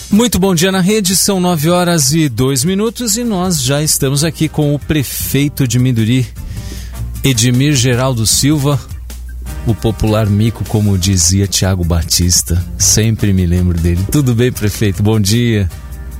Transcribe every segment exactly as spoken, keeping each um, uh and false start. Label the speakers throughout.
Speaker 1: Muito bom dia na rede, são nove horas e dois minutos e nós já estamos aqui com o prefeito de Minduri, Edmir Geraldo Silva, o popular mico, como dizia Tiago Batista, sempre me lembro dele. Tudo bem, prefeito? Bom dia.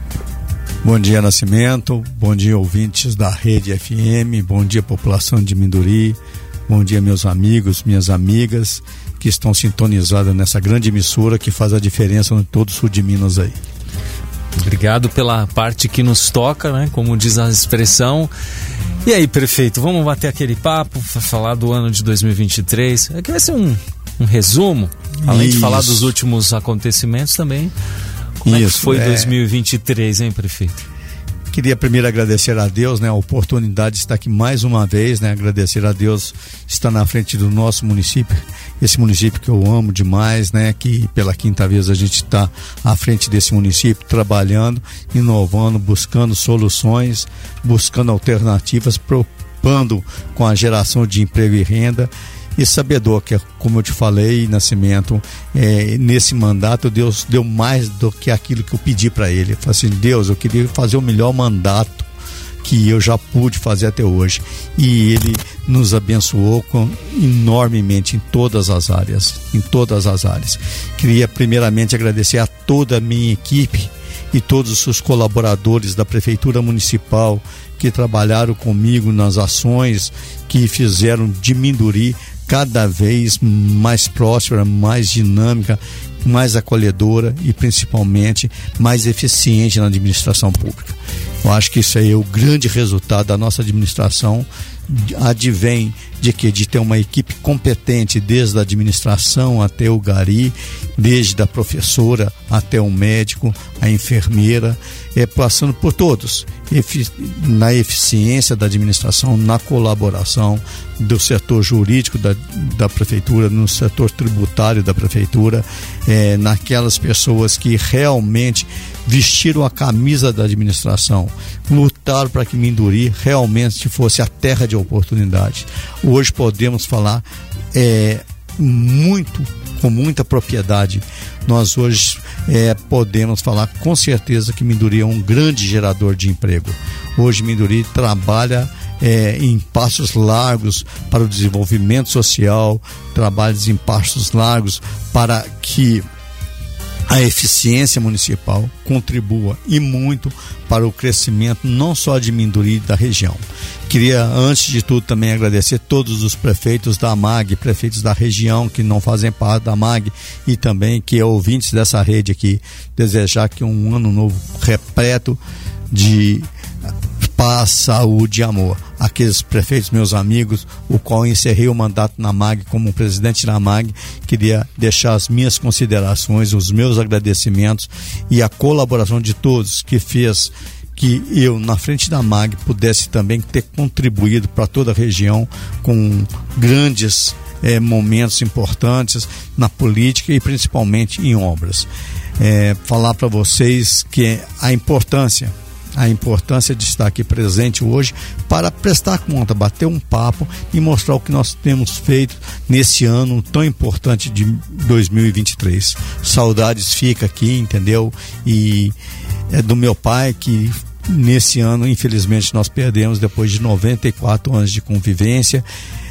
Speaker 2: Bom dia, Nascimento, bom dia, ouvintes da Rede F M, bom dia, população de Minduri, bom dia, meus amigos, minhas amigas que estão sintonizadas nessa grande emissora que faz a diferença no todo o sul de Minas aí.
Speaker 1: Obrigado pela parte que nos toca, né? Como diz a expressão. E aí, prefeito, vamos bater aquele papo, falar do ano de dois mil e vinte e três. É que vai ser um, um resumo, além Isso. de falar dos últimos acontecimentos também. Como Isso, é que foi é... dois mil e vinte e três, hein, prefeito?
Speaker 2: Queria primeiro agradecer a Deus, né, a oportunidade de estar aqui mais uma vez, né, agradecer a Deus estar na frente do nosso município, esse município que eu amo demais, né, que pela quinta vez a gente está à frente desse município, trabalhando, inovando, buscando soluções, buscando alternativas, preocupando com a geração de emprego e renda. E sabedor que, como eu te falei, Nascimento, é, nesse mandato Deus deu mais do que aquilo que eu pedi para ele. Eu falei assim, Deus, eu queria fazer o melhor mandato que eu já pude fazer até hoje. E ele nos abençoou com, enormemente em todas as áreas, em todas as áreas. Queria primeiramente agradecer a toda a minha equipe e todos os colaboradores da Prefeitura Municipal que trabalharam comigo nas ações que fizeram de Minduri cada vez mais próspera, mais dinâmica, mais acolhedora e principalmente mais eficiente na administração pública. Eu acho que isso aí é o grande resultado da nossa administração, advém de que de ter uma equipe competente desde a administração até o gari, desde a professora até o médico, a enfermeira, é, passando por todos, efi- na eficiência da administração, na colaboração do setor jurídico da, da prefeitura, no setor tributário da prefeitura, é, naquelas pessoas que realmente vestiram a camisa da administração, lutaram para que Minduri realmente fosse a terra de oportunidade. Hoje podemos falar é, muito, com muita propriedade, nós hoje é, podemos falar com certeza que Minduri é um grande gerador de emprego. Hoje Minduri trabalha é, em passos largos para o desenvolvimento social, trabalha em passos largos para que a eficiência municipal contribua e muito para o crescimento não só de Minduri e da região. Queria, antes de tudo, também agradecer todos os prefeitos da AMAG, prefeitos da região que não fazem parte da AMAG e também que é ouvintes dessa rede aqui, desejar que um ano novo repleto de paz, saúde e amor. Aqueles prefeitos, meus amigos, o qual encerrei o mandato na AMAG como presidente da AMAG, queria deixar as minhas considerações, os meus agradecimentos e a colaboração de todos que fez que eu, na frente da AMAG, pudesse também ter contribuído para toda a região com grandes eh, momentos importantes na política e principalmente em obras. Eh, falar para vocês que a importância a importância de estar aqui presente hoje para prestar conta, bater um papo e mostrar o que nós temos feito nesse ano tão importante de dois mil e vinte e três. Saudades fica aqui, entendeu? E é do meu pai que nesse ano, infelizmente, nós perdemos depois de noventa e quatro anos de convivência,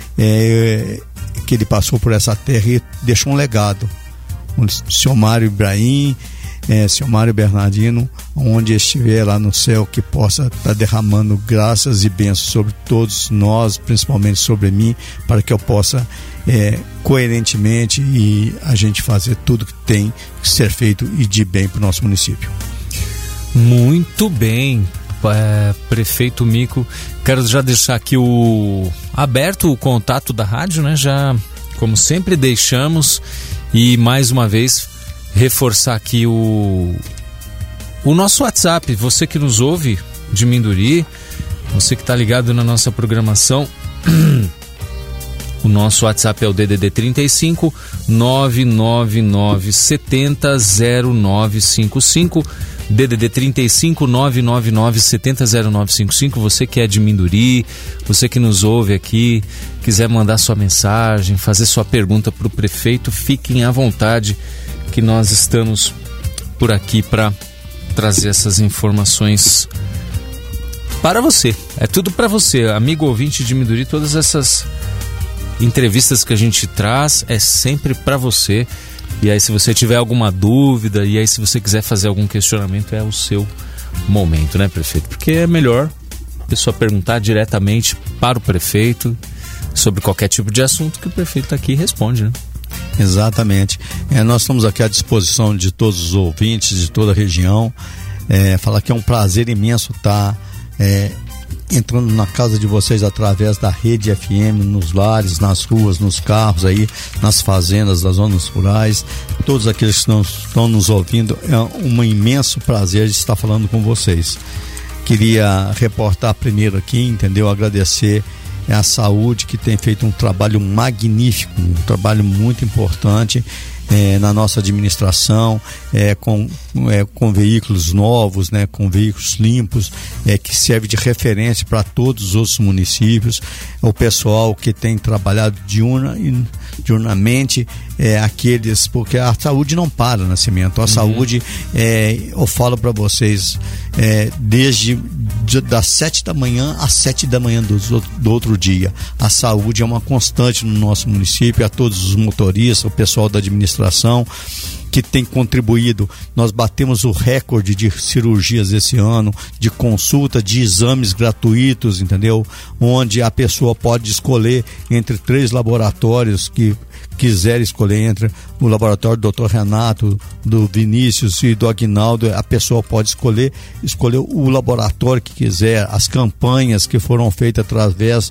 Speaker 2: é, que ele passou por essa terra e deixou um legado. O senhor Mário Ibrahim, É, senhor Mário Bernardino, onde estiver lá no céu, que possa estar tá derramando graças e bênçãos sobre todos nós, principalmente sobre mim, para que eu possa é, coerentemente e a gente fazer tudo que tem que ser feito e de bem para o nosso município.
Speaker 1: Muito bem, é, prefeito Mico, quero já deixar aqui o aberto o contato da rádio, né? Já, como sempre, deixamos e mais uma vez reforçar aqui o, o nosso WhatsApp. Você que nos ouve de Minduri, você que está ligado na nossa programação, o nosso WhatsApp é o D D D trinta e cinco, nove nove nove sete zero zero nove cinco cinco, D D D trinta e cinco, nove nove nove sete zero zero nove cinco cinco. Você que é de Minduri, você que nos ouve aqui, quiser mandar sua mensagem, fazer sua pergunta para o prefeito, fiquem à vontade, que nós estamos por aqui para trazer essas informações para você. É tudo para você, amigo ouvinte de Minduri. Todas essas entrevistas que a gente traz é sempre para você. E aí, se você tiver alguma dúvida, e aí se você quiser fazer algum questionamento, é o seu momento, né, prefeito? Porque é melhor a pessoa perguntar diretamente para o prefeito sobre qualquer tipo de assunto, que o prefeito aqui responde, né?
Speaker 2: Exatamente. É, nós estamos aqui à disposição de todos os ouvintes de toda a região. É, falar que é um prazer imenso estar é, entrando na casa de vocês através da Rede F M, nos lares, nas ruas, nos carros aí, nas fazendas, das zonas rurais. Todos aqueles que não estão nos ouvindo, é um imenso prazer de estar falando com vocês. Queria reportar primeiro aqui, entendeu? Agradecer a saúde, que tem feito um trabalho magnífico, um trabalho muito importante é, na nossa administração, é, com, é, com veículos novos, né, com veículos limpos, é, que serve de referência para todos os outros municípios. O pessoal que tem trabalhado diurna, diurnamente, é, aqueles, porque a saúde não para, Nascimento. A uhum. saúde, é, eu falo para vocês, é, desde de, das sete da manhã às sete da manhã do, do outro dia. A saúde é uma constante no nosso município, a todos os motoristas, o pessoal da administração que tem contribuído. Nós batemos o recorde de cirurgias esse ano, de consulta, de exames gratuitos, entendeu? Onde a pessoa pode escolher entre três laboratórios que quiser escolher, entre o laboratório do doutor Renato, do Vinícius e do Aguinaldo. A pessoa pode escolher, escolher o laboratório que quiser. As campanhas que foram feitas através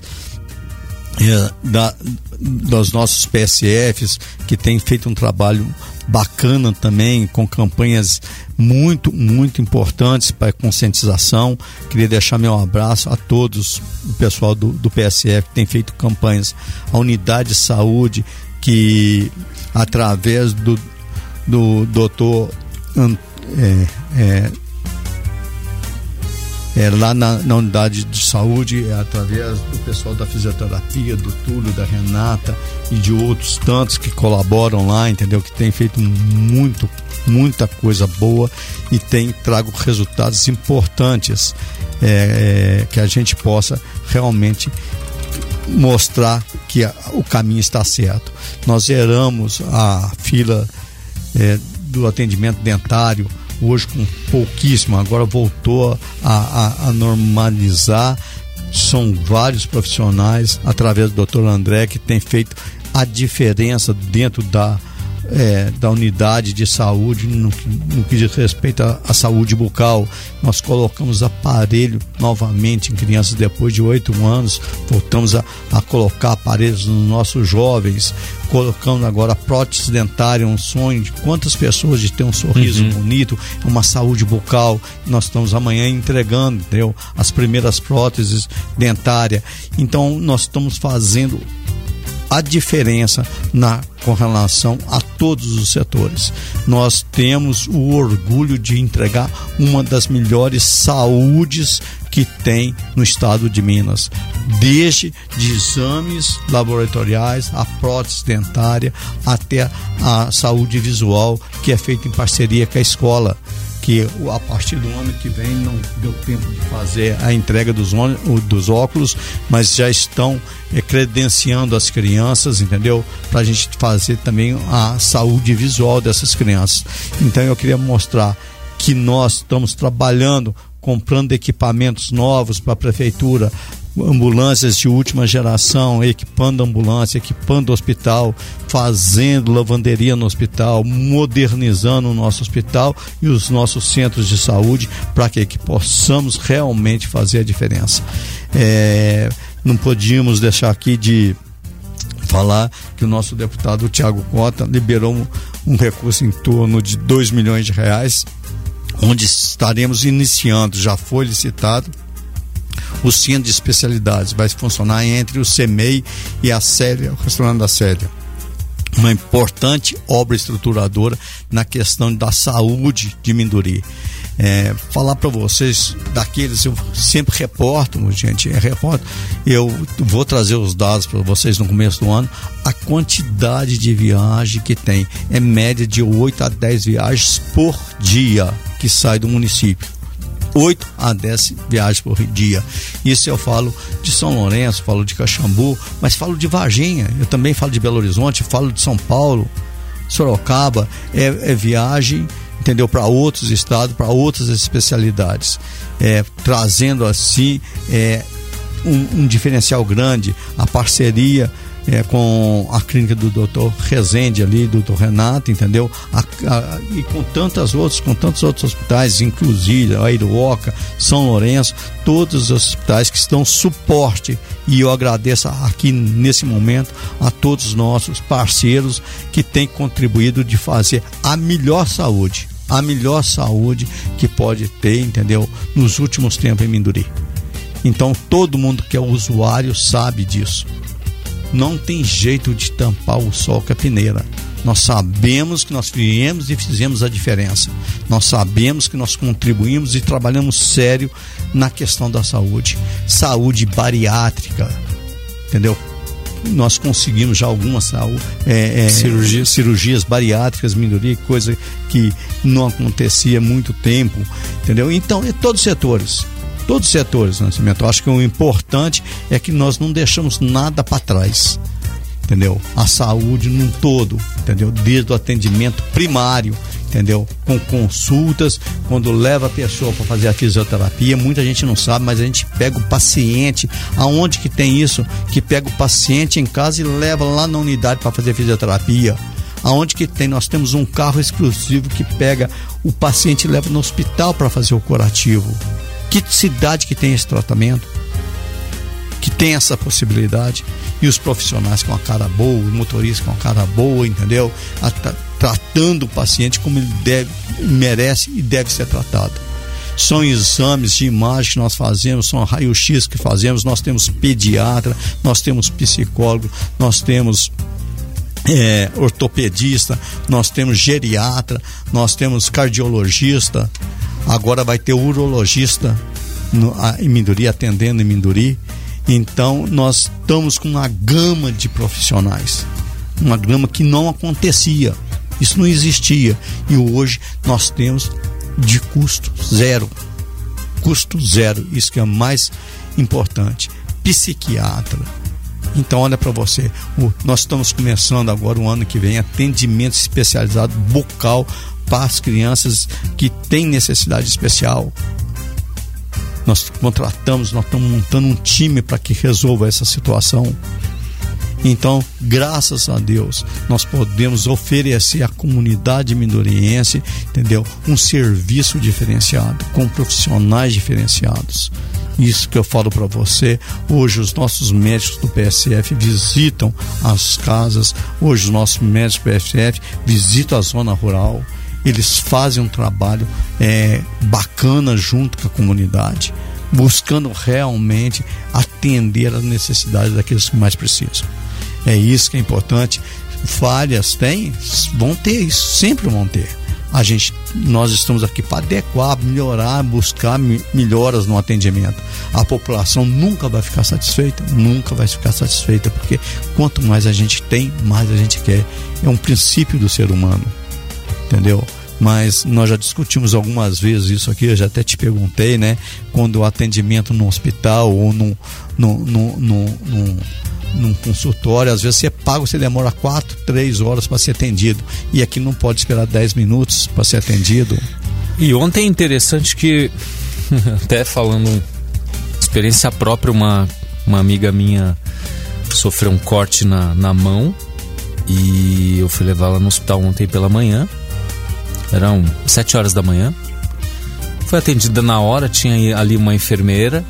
Speaker 2: é, da, dos nossos P S Fs, que tem feito um trabalho bacana também, com campanhas muito, muito importantes para conscientização. Queria deixar meu abraço a todos, o pessoal do, do P S F, que tem feito campanhas. A Unidade de Saúde, que através do, do doutor é, é, é, lá na, na unidade de saúde, é, através do pessoal da fisioterapia, do Túlio, da Renata e de outros tantos que colaboram lá, entendeu? Que tem feito muito, muita coisa boa e tem trago resultados importantes, é, é, que a gente possa realmente mostrar que a, o caminho está certo. Nós zeramos a fila é, do atendimento dentário hoje com pouquíssimo, agora voltou a, a, a normalizar. São vários profissionais, através do doutor André, que tem feito a diferença dentro da É, da unidade de saúde no, no que diz respeito à saúde bucal. Nós colocamos aparelho novamente em crianças depois de oito anos, voltamos a, a colocar aparelhos nos nossos jovens, colocando agora prótese dentária, um sonho de quantas pessoas de ter um sorriso uhum. bonito, uma saúde bucal. Nós estamos amanhã entregando, entendeu? As primeiras próteses dentárias. Então nós estamos fazendo a diferença na, com relação a todos os setores. Nós temos o orgulho de entregar uma das melhores saúdes que tem no estado de Minas, desde de exames laboratoriais, a prótese dentária, até a saúde visual, que é feita em parceria com a escola, que a partir do ano que vem não deu tempo de fazer a entrega dos, dos óculos, mas já estão é, credenciando as crianças, entendeu? Para a gente fazer também a saúde visual dessas crianças. Então eu queria mostrar que nós estamos trabalhando, comprando equipamentos novos para a prefeitura, ambulâncias de última geração, equipando a ambulância, equipando o hospital, fazendo lavanderia no hospital, modernizando o nosso hospital e os nossos centros de saúde, para que, que possamos realmente fazer a diferença. É, não podíamos deixar aqui de falar que o nosso deputado Tiago Cota liberou um, um recurso em torno de dois milhões de reais, onde estaremos iniciando, já foi licitado, o centro de especialidades. Vai funcionar entre o CEMEI e a Célia, o restaurante da Célia. Uma importante obra estruturadora na questão da saúde de Minduri. É, falar para vocês daqueles, eu sempre reporto, gente, é reporto, eu vou trazer os dados para vocês no começo do ano, a quantidade de viagem que tem, é média de oito a dez viagens por dia. que sai do município. oito a dez viagens por dia. Isso eu falo de São Lourenço, falo de Caxambu, mas falo de Varginha, eu também falo de Belo Horizonte, falo de São Paulo, Sorocaba, é, é viagem, entendeu, para outros estados, para outras especialidades, é, trazendo assim é, um, um diferencial grande, a parceria É, com a clínica do doutor Rezende ali, do doutor Renato, entendeu? A, a, e com tantas outras, com tantos outros hospitais, inclusive a Iruoca, São Lourenço, todos os hospitais que dão suporte, e eu agradeço aqui nesse momento a todos os nossos parceiros que têm contribuído de fazer a melhor saúde, a melhor saúde que pode ter, entendeu? Nos últimos tempos em Minduri. Então todo mundo que é usuário sabe disso. Não tem jeito de tampar o sol com a peneira. Nós sabemos que nós viemos e fizemos a diferença. Nós sabemos que nós contribuímos e trabalhamos sério na questão da saúde. Saúde bariátrica, entendeu? Nós conseguimos já algumas é, é, cirurgias. cirurgias bariátricas, Minduri, coisa que não acontecia há muito tempo, entendeu? Então, é todos os setores. Todos os setores, Nascimento. Eu acho que o importante é que nós não deixamos nada para trás, entendeu? A saúde num todo, entendeu? Desde o atendimento primário, entendeu? Com consultas, quando leva a pessoa para fazer a fisioterapia, muita gente não sabe, mas a gente pega o paciente, aonde que tem isso? Que pega o paciente em casa e leva lá na unidade para fazer fisioterapia. Aonde que tem? Nós temos um carro exclusivo que pega o paciente e leva no hospital para fazer o curativo. Que cidade que tem esse tratamento, que tem essa possibilidade, e os profissionais com a cara boa, o motorista com a cara boa, entendeu? A, tra, tratando o paciente como ele deve, merece e deve ser tratado. São exames de imagem que nós fazemos, são raio-x que fazemos, nós temos pediatra, nós temos psicólogo, nós temos é, ortopedista, nós temos geriatra, nós temos cardiologista. Agora vai ter urologista no, a, em Minduri, atendendo em Minduri. Então nós estamos com uma gama de profissionais, uma gama que não acontecia, isso não existia, e hoje nós temos de custo zero, custo zero, isso que é mais importante. Psiquiatra. Então olha para você, o, nós estamos começando agora o ano que vem atendimento especializado bucal para as crianças que têm necessidade especial. Nós contratamos, nós estamos montando um time para que resolva essa situação. Então, graças a Deus, nós podemos oferecer à comunidade minduriense, entendeu? Um serviço diferenciado, com profissionais diferenciados. Isso que eu falo para você. Hoje os nossos médicos do P S F visitam as casas, hoje os nossos médicos do P S F visitam a zona rural. Eles fazem um trabalho é, bacana junto com a comunidade, buscando realmente atender às necessidades daqueles que mais precisam. É isso que é importante. Falhas tem, vão ter, isso sempre vão ter. A gente, nós estamos aqui para adequar, melhorar, buscar melhoras no atendimento. A população nunca vai ficar satisfeita, nunca vai ficar satisfeita, porque quanto mais a gente tem, mais a gente quer. É um princípio do ser humano, entendeu? Mas nós já discutimos algumas vezes isso aqui, eu já até te perguntei, né? Quando o atendimento no hospital ou num, num, num, num, num, num consultório, às vezes você paga, você demora quatro, três horas para ser atendido, e aqui não pode esperar dez minutos para ser atendido.
Speaker 1: E ontem é interessante que, até falando experiência própria, uma, uma amiga minha sofreu um corte na, na mão, e eu fui levá-la no hospital ontem pela manhã. Eram sete horas da manhã. Foi atendida na hora. Tinha ali uma enfermeira,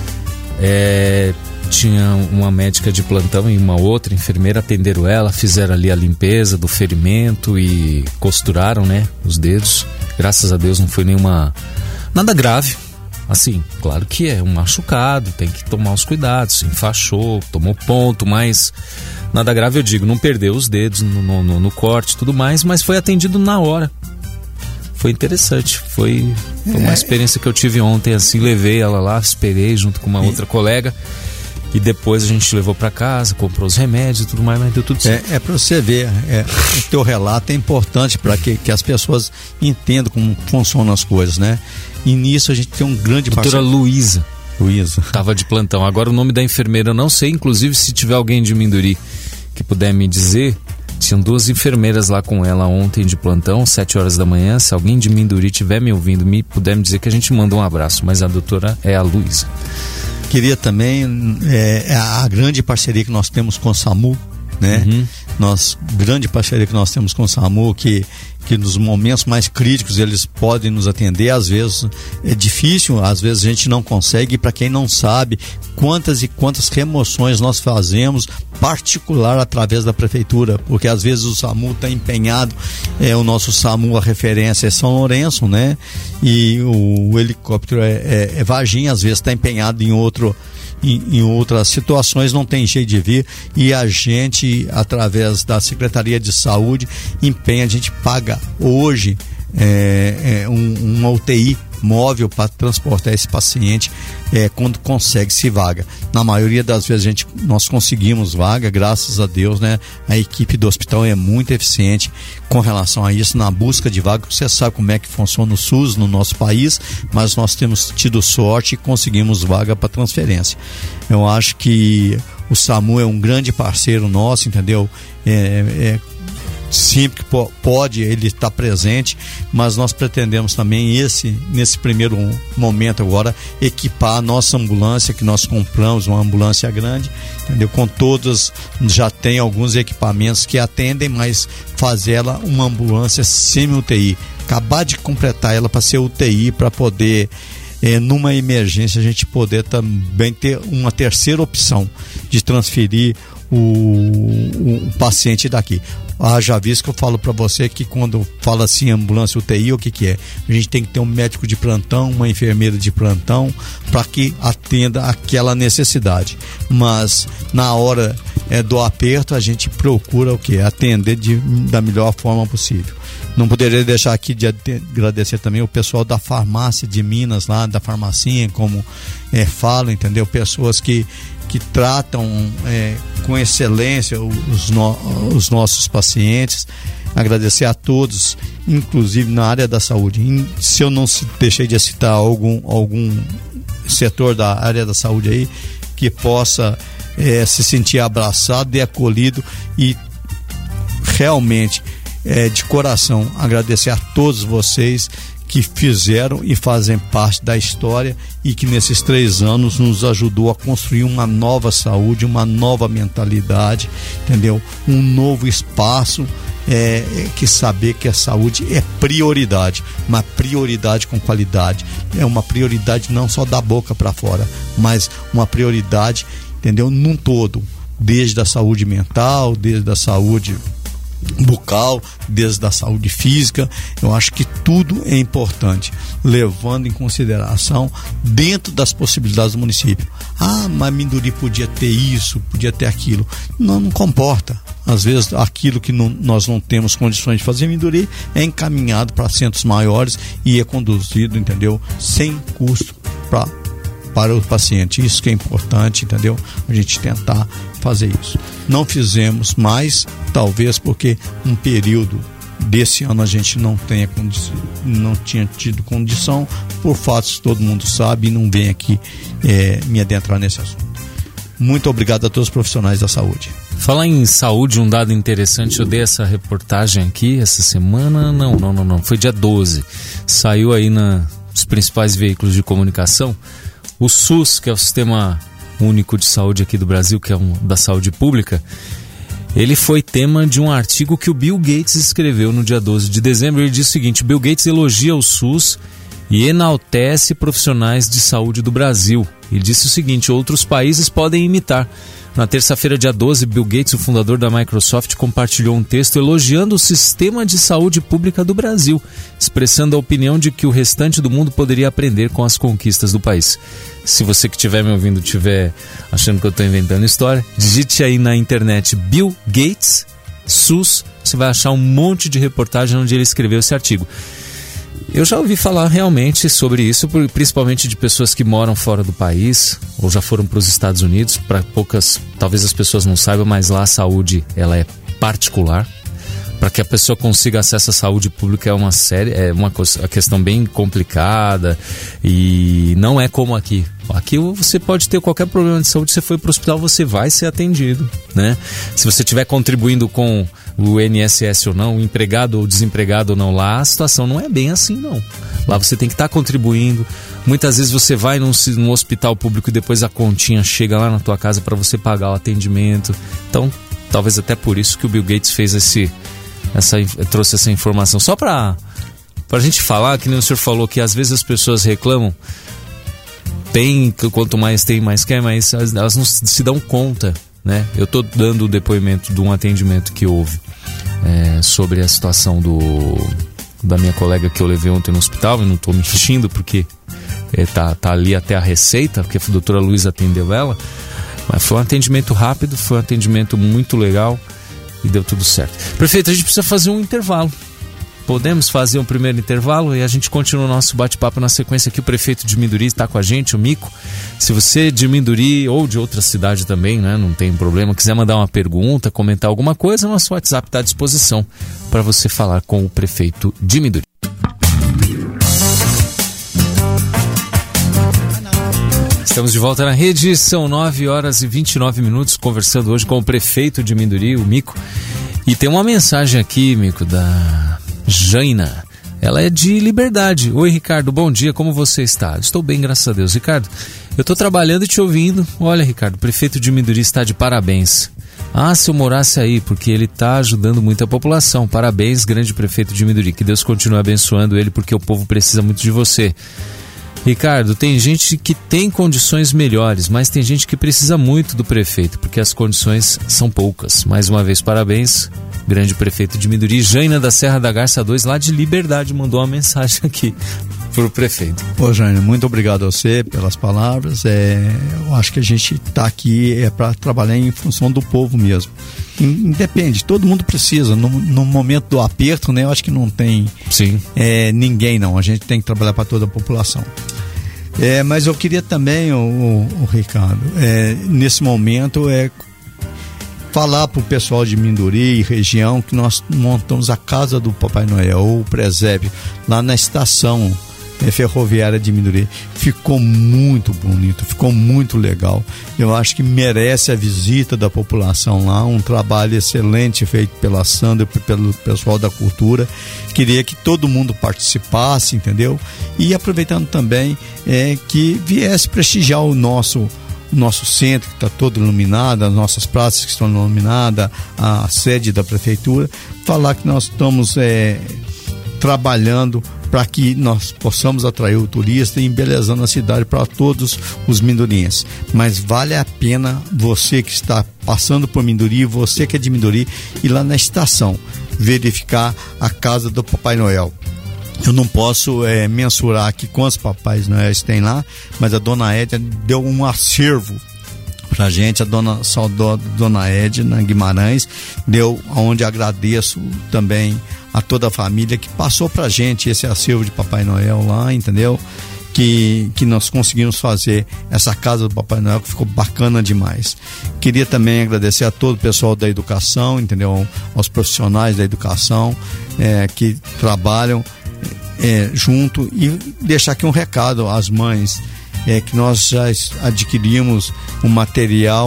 Speaker 1: é, tinha uma médica de plantão e uma outra enfermeira. Atenderam ela, fizeram ali a limpeza do ferimento e costuraram, né, os dedos. Graças a Deus não foi nenhuma, nada grave. Assim, claro que é um machucado, tem que tomar os cuidados. Enfaixou, tomou ponto, mas nada grave, eu digo. Não perdeu os dedos no, no, no corte e tudo mais, mas foi atendido na hora. Foi interessante, foi, foi uma experiência que eu tive ontem, assim, levei ela lá, esperei junto com uma outra colega, E depois a gente levou para casa, comprou os remédios e tudo mais, mas deu tudo certo.
Speaker 2: É, é para você ver, é, o teu relato é importante para que, que as pessoas entendam como funcionam as coisas, né? E nisso a gente tem um grande
Speaker 1: Doutora
Speaker 2: parceiro.
Speaker 1: Luísa.
Speaker 2: Luísa.
Speaker 1: Tava de plantão. Agora o nome da enfermeira eu não sei, inclusive se tiver alguém de Minduri que puder me dizer, tinham duas enfermeiras lá com ela ontem de plantão, sete horas da manhã. Se alguém de Minduri estiver me ouvindo, me puder me dizer, que a gente manda um abraço. Mas a doutora é a Luísa.
Speaker 2: Queria também é, a grande parceria que nós temos com o SAMU, né? Uhum. Nós, grande parceria que nós temos com o SAMU, que, que nos momentos mais críticos eles podem nos atender. Às vezes é difícil, às vezes a gente não consegue. E para quem não sabe, quantas e quantas remoções nós fazemos, particular através da prefeitura, porque às vezes o SAMU está empenhado, é, o nosso SAMU, a referência é São Lourenço, né? E o, o helicóptero é, é, é Varginha, às vezes está empenhado em outro Em, em outras situações, não tem jeito de vir, e a gente, através da Secretaria de Saúde, empenha, a gente paga hoje é, é, um, uma U T I móvel para transportar esse paciente é, quando consegue-se vaga. Na maioria das vezes a gente, nós conseguimos vaga, graças a Deus, né? A equipe do hospital é muito eficiente com relação a isso, na busca de vaga. Você sabe como é que funciona o SUS no nosso país, mas nós temos tido sorte e conseguimos vaga para transferência. Eu acho que o SAMU é um grande parceiro nosso, entendeu? É, é sempre que pode ele está presente, mas nós pretendemos também esse, nesse primeiro momento agora, equipar a nossa ambulância, que nós compramos uma ambulância grande, entendeu? Com todas, já tem alguns equipamentos que atendem, mas fazer ela uma ambulância semi-U T I, acabar de completar ela para ser U T I, para poder É, numa emergência a gente poder também ter uma terceira opção de transferir o, o, o paciente daqui. Ah, já visto que eu falo para você que quando fala assim ambulância U T I, o que que é? A gente tem que ter um médico de plantão, uma enfermeira de plantão, para que atenda aquela necessidade. Mas na hora é, do aperto a gente procura o que? Atender de, da melhor forma possível. Não poderia deixar aqui de agradecer também o pessoal da farmácia de Minas, lá da farmacinha, como é, falo, entendeu? Pessoas que, que tratam é, com excelência os, no, os nossos pacientes. Agradecer a todos, inclusive na área da saúde. Se eu não deixei de citar algum, algum setor da área da saúde aí, que possa é, se sentir abraçado e acolhido, e realmente É, de coração agradecer a todos vocês que fizeram e fazem parte da história, e que nesses três anos nos ajudou a construir uma nova saúde, uma nova mentalidade, entendeu? Um novo espaço, é, é, que saber que a saúde é prioridade, uma prioridade com qualidade, é uma prioridade não só da boca para fora, mas uma prioridade, entendeu? Num todo, desde a saúde mental, desde a saúde bucal, desde a saúde física. Eu acho que tudo é importante, levando em consideração dentro das possibilidades do município. Ah, mas Minduri podia ter isso, podia ter aquilo. Não, não comporta. Às vezes aquilo que não, nós não temos condições de fazer em Minduri é encaminhado para centros maiores e é conduzido, entendeu? Sem custo para para o paciente. Isso que é importante, entendeu? A gente tentar fazer isso. Não fizemos mais, talvez porque um período desse ano a gente não tenha condição, não tinha tido condição, por fatos que todo mundo sabe, e não vem aqui é, me adentrar nesse assunto. Muito obrigado a todos os profissionais da saúde.
Speaker 1: Falar em saúde, um dado interessante, eu dei essa reportagem aqui essa semana, não, não, não, não, foi dia doze, saiu aí na, nos principais veículos de comunicação. O SUS, que é o Sistema Único de Saúde aqui do Brasil, que é um da saúde pública, ele foi tema de um artigo que o Bill Gates escreveu no dia doze de dezembro. Ele diz o seguinte: Bill Gates elogia o SUS e enaltece profissionais de saúde do Brasil. Ele disse o seguinte: outros países podem imitar. Na terça-feira, dia doze, Bill Gates, o fundador da Microsoft, compartilhou um texto elogiando o sistema de saúde pública do Brasil, expressando a opinião de que o restante do mundo poderia aprender com as conquistas do país. Se você que estiver me ouvindo estiver achando que eu estou inventando história, digite aí na internet Bill Gates, SUS, você vai achar um monte de reportagem onde ele escreveu esse artigo. Eu já ouvi falar realmente sobre isso, principalmente de pessoas que moram fora do país ou já foram para os Estados Unidos. Para poucas, talvez as pessoas não saibam, mas lá a saúde ela é particular. Para que a pessoa consiga acesso à saúde pública é uma série, é uma coisa, a questão bem complicada e não é como aqui. Aqui você pode ter qualquer problema de saúde, você foi para o hospital, você vai ser atendido, né? Se você estiver contribuindo com o I N S S ou não, empregado ou desempregado ou não, lá a situação não é bem assim, não. Lá você tem que estar contribuindo. Muitas vezes você vai num, num hospital público e depois a continha chega lá na tua casa para você pagar o atendimento. Então, talvez até por isso que o Bill Gates fez esse... Essa, trouxe essa informação só para a gente falar, que nem o senhor falou, que às vezes as pessoas reclamam, tem, quanto mais tem, mais quer, mas elas não se dão conta, né? Eu estou dando o depoimento de um atendimento que houve é, sobre a situação do, da minha colega que eu levei ontem no hospital, e não estou mentindo porque é, tá, tá ali até a receita, porque a doutora Luísa atendeu ela, mas foi um atendimento rápido, foi um atendimento muito legal. E deu tudo certo. Prefeito, a gente precisa fazer um intervalo. Podemos fazer um primeiro intervalo e a gente continua o nosso bate-papo na sequência aqui. O prefeito de Minduri está com a gente, o Mico. Se você de Minduri ou de outra cidade também, né, não tem problema, quiser mandar uma pergunta, comentar alguma coisa, nosso WhatsApp está à disposição para você falar com o prefeito de Minduri. Estamos de volta na rede, são nove horas e vinte e nove minutos, conversando hoje com o prefeito de Minduri, o Mico. E tem uma mensagem aqui, Mico, da Jaina. Ela é de Liberdade. Oi, Ricardo, bom dia, como você está? Estou bem, graças a Deus. Ricardo, eu estou trabalhando e te ouvindo. Olha, Ricardo, o prefeito de Minduri está de parabéns. Ah, se eu morasse aí, porque ele está ajudando muito a população. Parabéns, grande prefeito de Minduri. Que Deus continue abençoando ele, porque o povo precisa muito de você. Ricardo, tem gente que tem condições melhores, mas tem gente que precisa muito do prefeito, porque as condições são poucas. Mais uma vez, parabéns, grande prefeito de Minduri. Jaina da Serra da Garça dois, lá de Liberdade, mandou uma mensagem aqui para o prefeito.
Speaker 2: Ô, Jaina, muito obrigado a você pelas palavras. É, eu acho que a gente está aqui é para trabalhar em função do povo mesmo. Independe, todo mundo precisa. No, no momento do aperto, né, eu acho que não tem
Speaker 1: Sim.
Speaker 2: É, ninguém, não. A gente tem que trabalhar para toda a população. É, mas eu queria também, o, o, o Ricardo, é, nesse momento, é, falar para o pessoal de Minduri e região que nós montamos a Casa do Papai Noel, ou o presépio, lá na estação é, ferroviária de Minduri. Ficou muito bonito, ficou muito legal. Eu acho que merece a visita da população lá, um trabalho excelente feito pela Sandra e pelo pessoal da cultura. Queria que todo mundo participasse, entendeu? E aproveitando também é, que viesse prestigiar o nosso o nosso centro, que está todo iluminado, as nossas praças que estão iluminadas, a sede da prefeitura, falar que nós estamos é, trabalhando para que nós possamos atrair o turista e embelezando a cidade para todos os mindurienses. Mas vale a pena você que está passando por Minduri, você que é de Minduri, ir lá na estação verificar a Casa do Papai Noel. Eu não posso é, mensurar aqui quantos Papais Noéis tem lá, mas a dona Edna deu um acervo pra gente, a dona saudosa dona Edna Guimarães deu, onde agradeço também a toda a família que passou pra gente esse acervo de Papai Noel lá, entendeu? Que, que nós conseguimos fazer essa Casa do Papai Noel, que ficou bacana demais. Queria também agradecer a todo o pessoal da educação, entendeu? Aos profissionais da educação é, que trabalham É, junto, e deixar aqui um recado às mães, é, que nós já adquirimos um material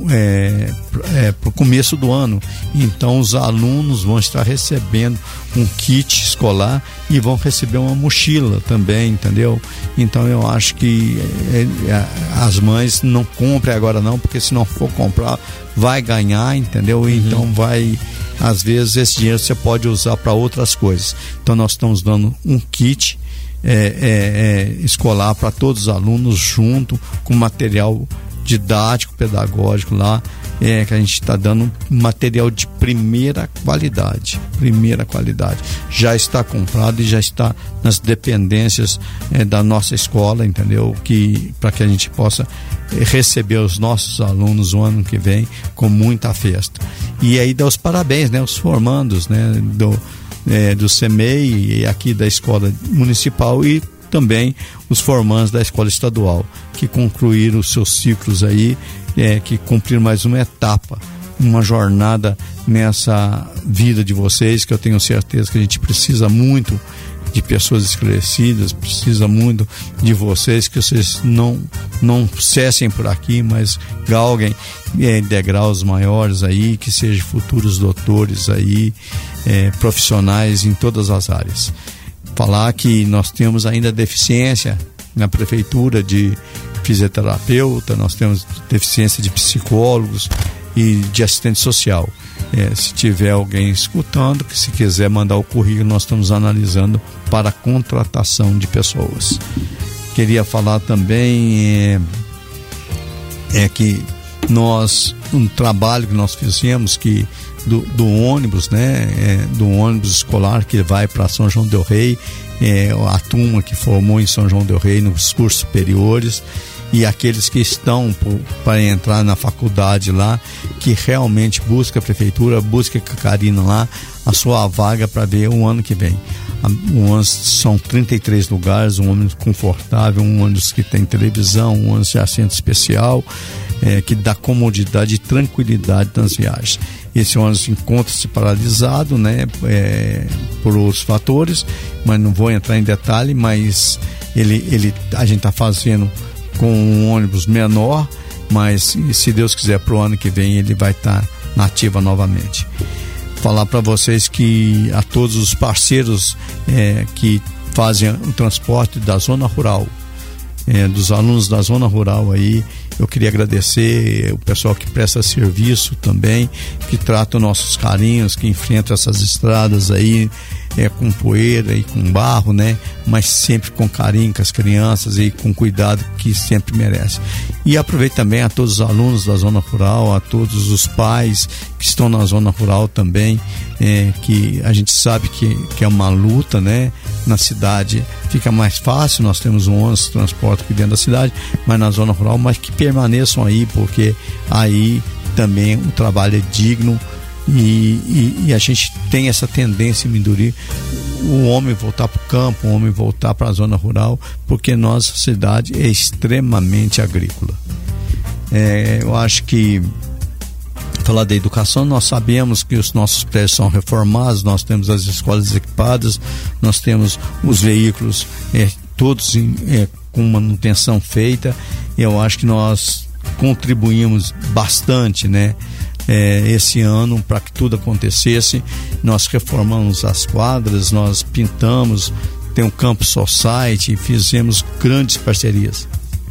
Speaker 2: é, é, para o começo do ano, então os alunos vão estar recebendo um kit escolar e vão receber uma mochila também, entendeu? Então eu acho que é, é, as mães não comprem agora não, porque se não for comprar vai ganhar, entendeu? Uhum. Então vai, às vezes esse dinheiro você pode usar para outras coisas. Então nós estamos dando um kit é, é, é, escolar para todos os alunos, junto com material didático, pedagógico lá, é, que a gente está dando material de primeira qualidade, primeira qualidade. Já está comprado e já está nas dependências é, da nossa escola, entendeu? Que, para que a gente possa é, receber os nossos alunos o ano que vem com muita festa. E aí dá os parabéns, né? Os formandos, né? Do, é, do C M E I e aqui da Escola Municipal, e também os formandos da Escola Estadual, que concluíram os seus ciclos aí, é, que cumpriram mais uma etapa, uma jornada nessa vida de vocês, que eu tenho certeza que a gente precisa muito de pessoas esclarecidas, precisa muito de vocês, que vocês não, não cessem por aqui, mas galguem é, degraus maiores aí, que sejam futuros doutores aí, é, profissionais em todas as áreas. Falar que nós temos ainda deficiência na prefeitura de fisioterapeuta, nós temos deficiência de psicólogos e de assistente social. É, se tiver alguém escutando, que se quiser mandar o currículo, nós estamos analisando para a contratação de pessoas. Queria falar também é, é que nós, um trabalho que nós fizemos que do, do ônibus, né, é, do ônibus escolar que vai para São João del Rei, é, a turma que formou em São João del Rei nos cursos superiores, e aqueles que estão para entrar na faculdade lá, que realmente busca a prefeitura, busca a Karina lá, a sua vaga para ver o ano que vem. Um ônibus, são trinta e três lugares, um ônibus confortável, um ônibus que tem televisão, um ônibus de assento especial, é, que dá comodidade e tranquilidade nas viagens. Esse ônibus encontra-se paralisado, né, é, por outros fatores, mas não vou entrar em detalhe, mas ele, ele, a gente está fazendo com um ônibus menor, mas se Deus quiser, para o ano que vem ele vai estar tá na ativa novamente. Falar para vocês que a todos os parceiros é, que fazem o transporte da zona rural, é, dos alunos da zona rural aí, eu queria agradecer o pessoal que presta serviço também, que trata nossos carinhos, que enfrenta essas estradas aí, é, com poeira e com barro, né? Mas sempre com carinho com as crianças e com cuidado que sempre merece. E aproveito também a todos os alunos da zona rural, a todos os pais que estão na zona rural também, é, que a gente sabe que, que é uma luta, né? Na cidade fica mais fácil, nós temos um ônibus de transporte aqui dentro da cidade, mas na zona rural, mas que permaneçam aí, porque aí também o trabalho é digno. E, e, e a gente tem essa tendência em Minduri, o homem voltar para o campo, o homem voltar para a zona rural, porque nossa cidade é extremamente agrícola. É, eu acho que, falar da educação, nós sabemos que os nossos prédios são reformados, nós temos as escolas equipadas, nós temos os veículos é, todos em, é, com manutenção feita. Eu acho que nós contribuímos bastante, né? É, esse ano para que tudo acontecesse. Nós reformamos as quadras, nós pintamos, tem o Campus Society, fizemos grandes parcerias.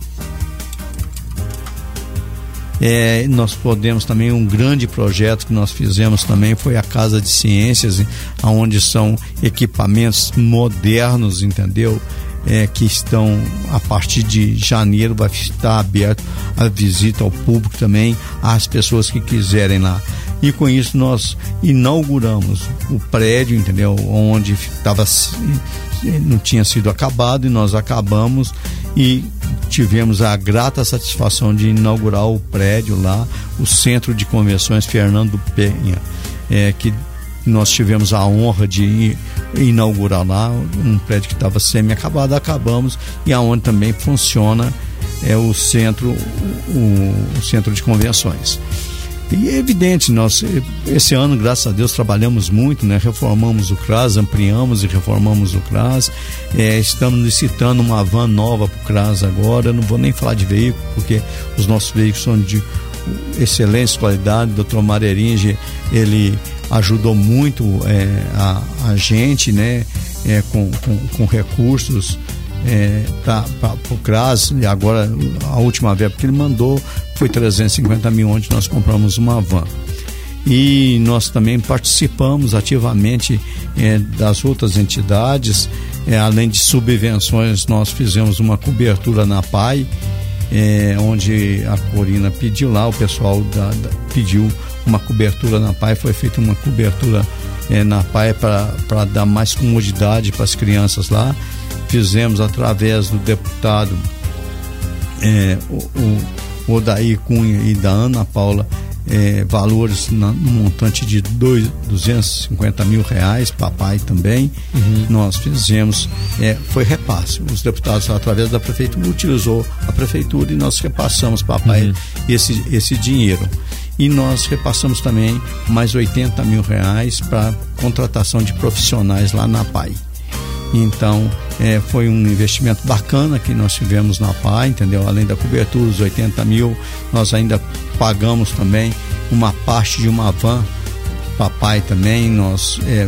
Speaker 2: É, nós podemos também, um grande projeto que nós fizemos também foi a Casa de Ciências, onde são equipamentos modernos, entendeu? É, que estão, a partir de janeiro vai estar aberto a visita ao público também, às pessoas que quiserem lá. E com isso nós inauguramos o prédio, entendeu? Onde estava, não tinha sido acabado, e nós acabamos e tivemos a grata satisfação de inaugurar o prédio lá, o Centro de Convenções Fernando Penha, é, que nós tivemos a honra de inaugurar lá, um prédio que estava semi-acabado, acabamos, e aonde também funciona é o centro, o, o centro de convenções. E é evidente, nós esse ano, graças a Deus, trabalhamos muito, né? Reformamos o CRAS, ampliamos e reformamos o CRAS, é, estamos licitando uma van nova para o CRAS agora. Eu não vou nem falar de veículo, porque os nossos veículos são de excelente qualidade. O doutor Mareringe, ele ajudou muito é, a, a gente, né, é, com, com, com recursos é, para o CRAS, e agora a última vez que ele mandou foi trezentos e cinquenta mil, onde nós compramos uma van. E nós também participamos ativamente é, das outras entidades, é, além de subvenções, nós fizemos uma cobertura na P A I, é, onde a Corina pediu lá, o pessoal da, da, pediu uma cobertura na P A I, foi feita uma cobertura é, na P A I para dar mais comodidade para as crianças lá. Fizemos através do deputado é, o, o Odair Cunha e da Ana Paula é, valores na, no montante de dois, duzentos e cinquenta mil reais, papai também. Uhum. Nós fizemos, é, foi repasse. Os deputados, através da prefeitura, utilizou a prefeitura e nós repassamos, papai, uhum. esse, esse dinheiro. E nós repassamos também mais oitenta mil reais para contratação de profissionais lá na P A I. Então, é, foi um investimento bacana que nós tivemos na P A I, entendeu? Além da cobertura, os oitenta mil, nós ainda pagamos também uma parte de uma van para a P A I também. Nós é,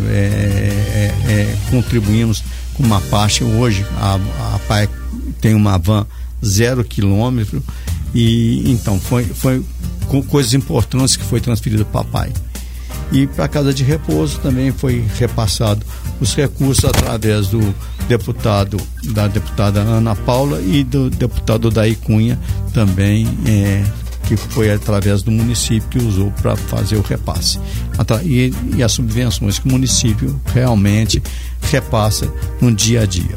Speaker 2: é, é, é, contribuímos com uma parte. Hoje, a, a P A I tem uma van zero quilômetro, e então foi, foi com coisas importantes que foi transferido para a P A I. E para a Casa de Repouso também foi repassado os recursos através do deputado, da deputada Ana Paula e do deputado Daí Cunha também, é, que foi através do município que usou para fazer o repasse. E, e as subvenções que o município realmente repassa no dia a dia.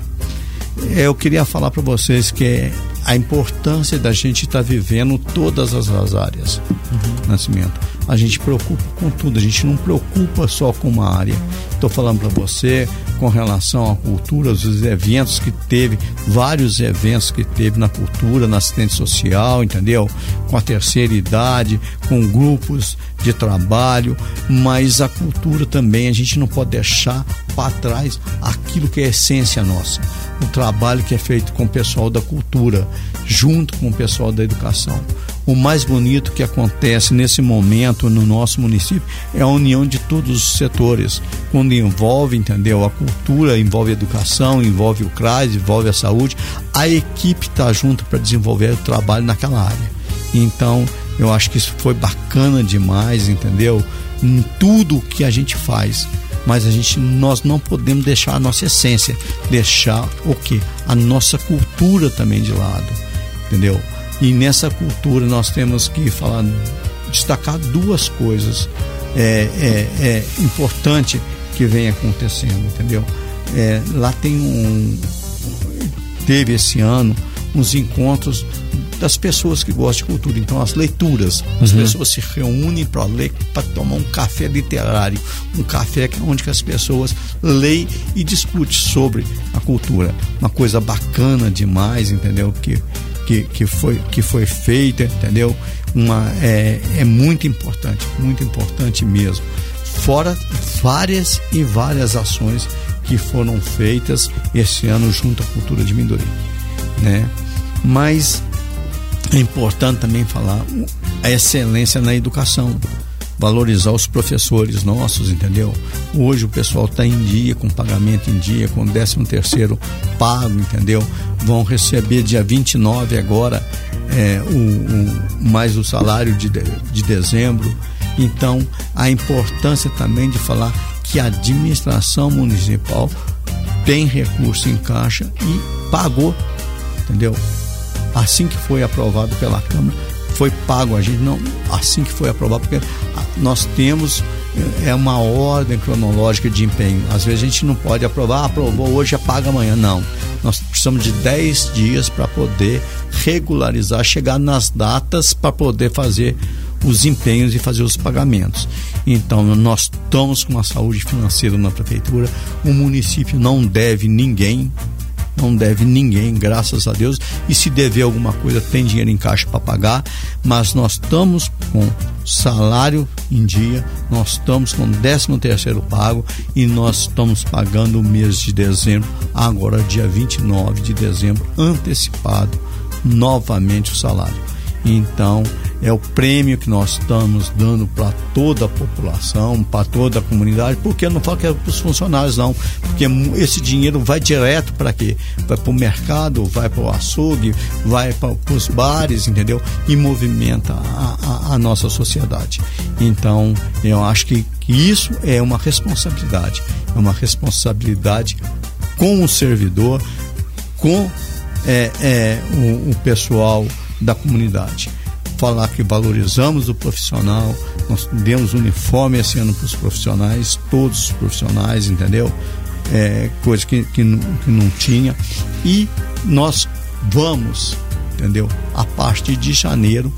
Speaker 2: Eu queria falar para vocês que é a importância da gente estar tá vivendo todas as, as áreas. Uhum. Nascimento. A gente preocupa com tudo, a gente não preocupa só com uma área. Estou falando para você com relação à cultura, os eventos que teve, vários eventos que teve na cultura, na assistente social, entendeu? Com a terceira idade, com grupos de trabalho, mas a cultura também, a gente não pode deixar para trás aquilo que é a essência nossa. O trabalho que é feito com o pessoal da cultura, junto com o pessoal da educação. O mais bonito que acontece nesse momento no nosso município é a união de todos os setores, quando envolve, entendeu? A cultura, envolve a educação, envolve o C R A S, envolve a saúde, a equipe está junto para desenvolver o trabalho naquela área. Então, eu acho que isso foi bacana demais, entendeu? Em tudo que a gente faz. Mas a gente, nós não podemos deixar a nossa essência, deixar o quê? A nossa cultura também de lado, entendeu? E nessa cultura nós temos que falar, destacar duas coisas é, é, é importante que vem acontecendo, entendeu? É, lá tem um, teve esse ano uns encontros das pessoas que gostam de cultura, então as leituras, as uhum. pessoas se reúnem para ler, para tomar um café literário, um café onde que as pessoas leem e discutem sobre a cultura, uma coisa bacana demais, entendeu? Que, que, que, foi, que foi feita, entendeu? Uma, é, é muito importante, muito importante mesmo, fora várias e várias ações que foram feitas esse ano junto à cultura de Mindorê, né? Mas é importante também falar a excelência na educação, valorizar os professores nossos, entendeu? Hoje o pessoal está em dia, com pagamento em dia, com décimo terceiro pago, entendeu? Vão receber dia vinte e nove agora é, o, o, mais o salário de, de dezembro. Então, a importância também de falar que a administração municipal tem recurso em caixa e pagou, entendeu? Assim que foi aprovado pela Câmara, foi pago. A gente não, assim que foi aprovado, porque nós temos é uma ordem cronológica de empenho. Às vezes a gente não pode aprovar, aprovou hoje, apaga amanhã. Não. Nós precisamos de dez dias para poder regularizar, chegar nas datas para poder fazer os empenhos e fazer os pagamentos. Então, nós estamos com uma saúde financeira na prefeitura. O município não deve ninguém. Não deve ninguém, graças a Deus, e se dever alguma coisa tem dinheiro em caixa para pagar, mas nós estamos com salário em dia, nós estamos com décimo terceiro pago e nós estamos pagando o mês de dezembro, agora dia vinte e nove de dezembro, antecipado novamente o salário. Então, é o prêmio que nós estamos dando para toda a população, para toda a comunidade, porque eu não falo que é para os funcionários, não, porque esse dinheiro vai direto para quê? Vai para o mercado, vai para o açougue, vai para os bares, entendeu? E movimenta a, a, a nossa sociedade. Então, eu acho que, que isso é uma responsabilidade, é uma responsabilidade com o servidor, com é, é, o, o pessoal da comunidade. Falar que valorizamos o profissional, nós demos uniforme esse ano para os profissionais, todos os profissionais, entendeu? É, coisa que, que, não, que não tinha, e nós vamos, entendeu? A partir de janeiro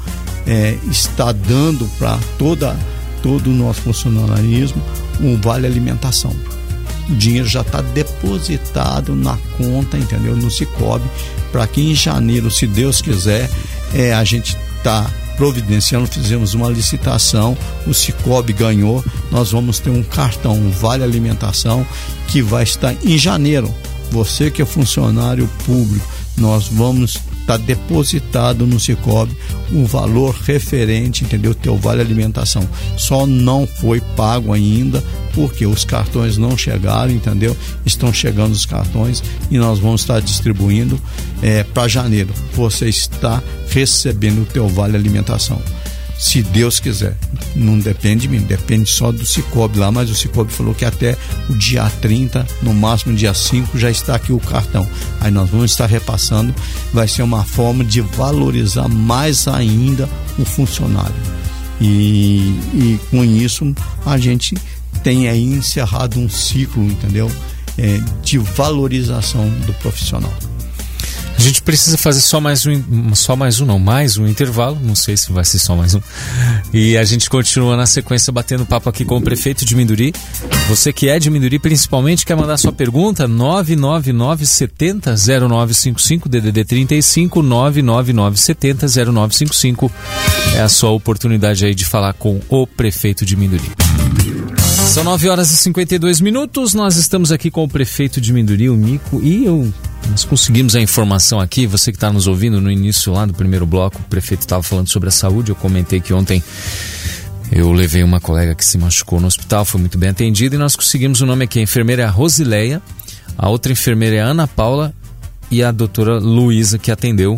Speaker 2: é, está dando para toda todo o nosso funcionalismo um vale alimentação. O dinheiro já está depositado na conta, entendeu? No Cicobi, para que em janeiro, se Deus quiser, é, a gente está providenciando, fizemos uma licitação, o Cicobi ganhou, nós vamos ter um cartão, um vale alimentação, que vai estar em janeiro. Você que é funcionário público, nós vamos estar depositado no Cicobi o valor referente, entendeu? Teu vale alimentação. Só não foi pago ainda porque os cartões não chegaram, entendeu? Estão chegando os cartões e nós vamos estar distribuindo é, para janeiro. Você está recebendo o teu vale alimentação. Se Deus quiser, não depende de mim, depende só do Cicobi lá, mas o Cicobi falou que até o dia trinta, no máximo dia cinco, já está aqui o cartão. Aí nós vamos estar repassando, vai ser uma forma de valorizar mais ainda o funcionário. E, e com isso a gente tem aí encerrado um ciclo, entendeu? É, de valorização do profissional.
Speaker 1: A gente precisa fazer só mais um, só mais um não, mais um intervalo, não sei se vai ser só mais um. E a gente continua na sequência batendo papo aqui com o prefeito de Minduri. Você que é de Minduri, principalmente, quer mandar sua pergunta? nove nove nove sete zero zero nove cinco cinco, D D D trinta e cinco, nove nove nove sete zero zero nove cinco cinco. É a sua oportunidade aí de falar com o prefeito de Minduri. São nove horas e cinquenta e dois minutos, nós estamos aqui com o prefeito de Minduri, o Mico, e eu, nós conseguimos a informação aqui, você que está nos ouvindo no início lá do primeiro bloco, o prefeito estava falando sobre a saúde, eu comentei que ontem eu levei uma colega que se machucou no hospital, foi muito bem atendida e nós conseguimos o nome aqui, a enfermeira é a Rosileia, a outra enfermeira é a Ana Paula e a doutora Luísa que atendeu.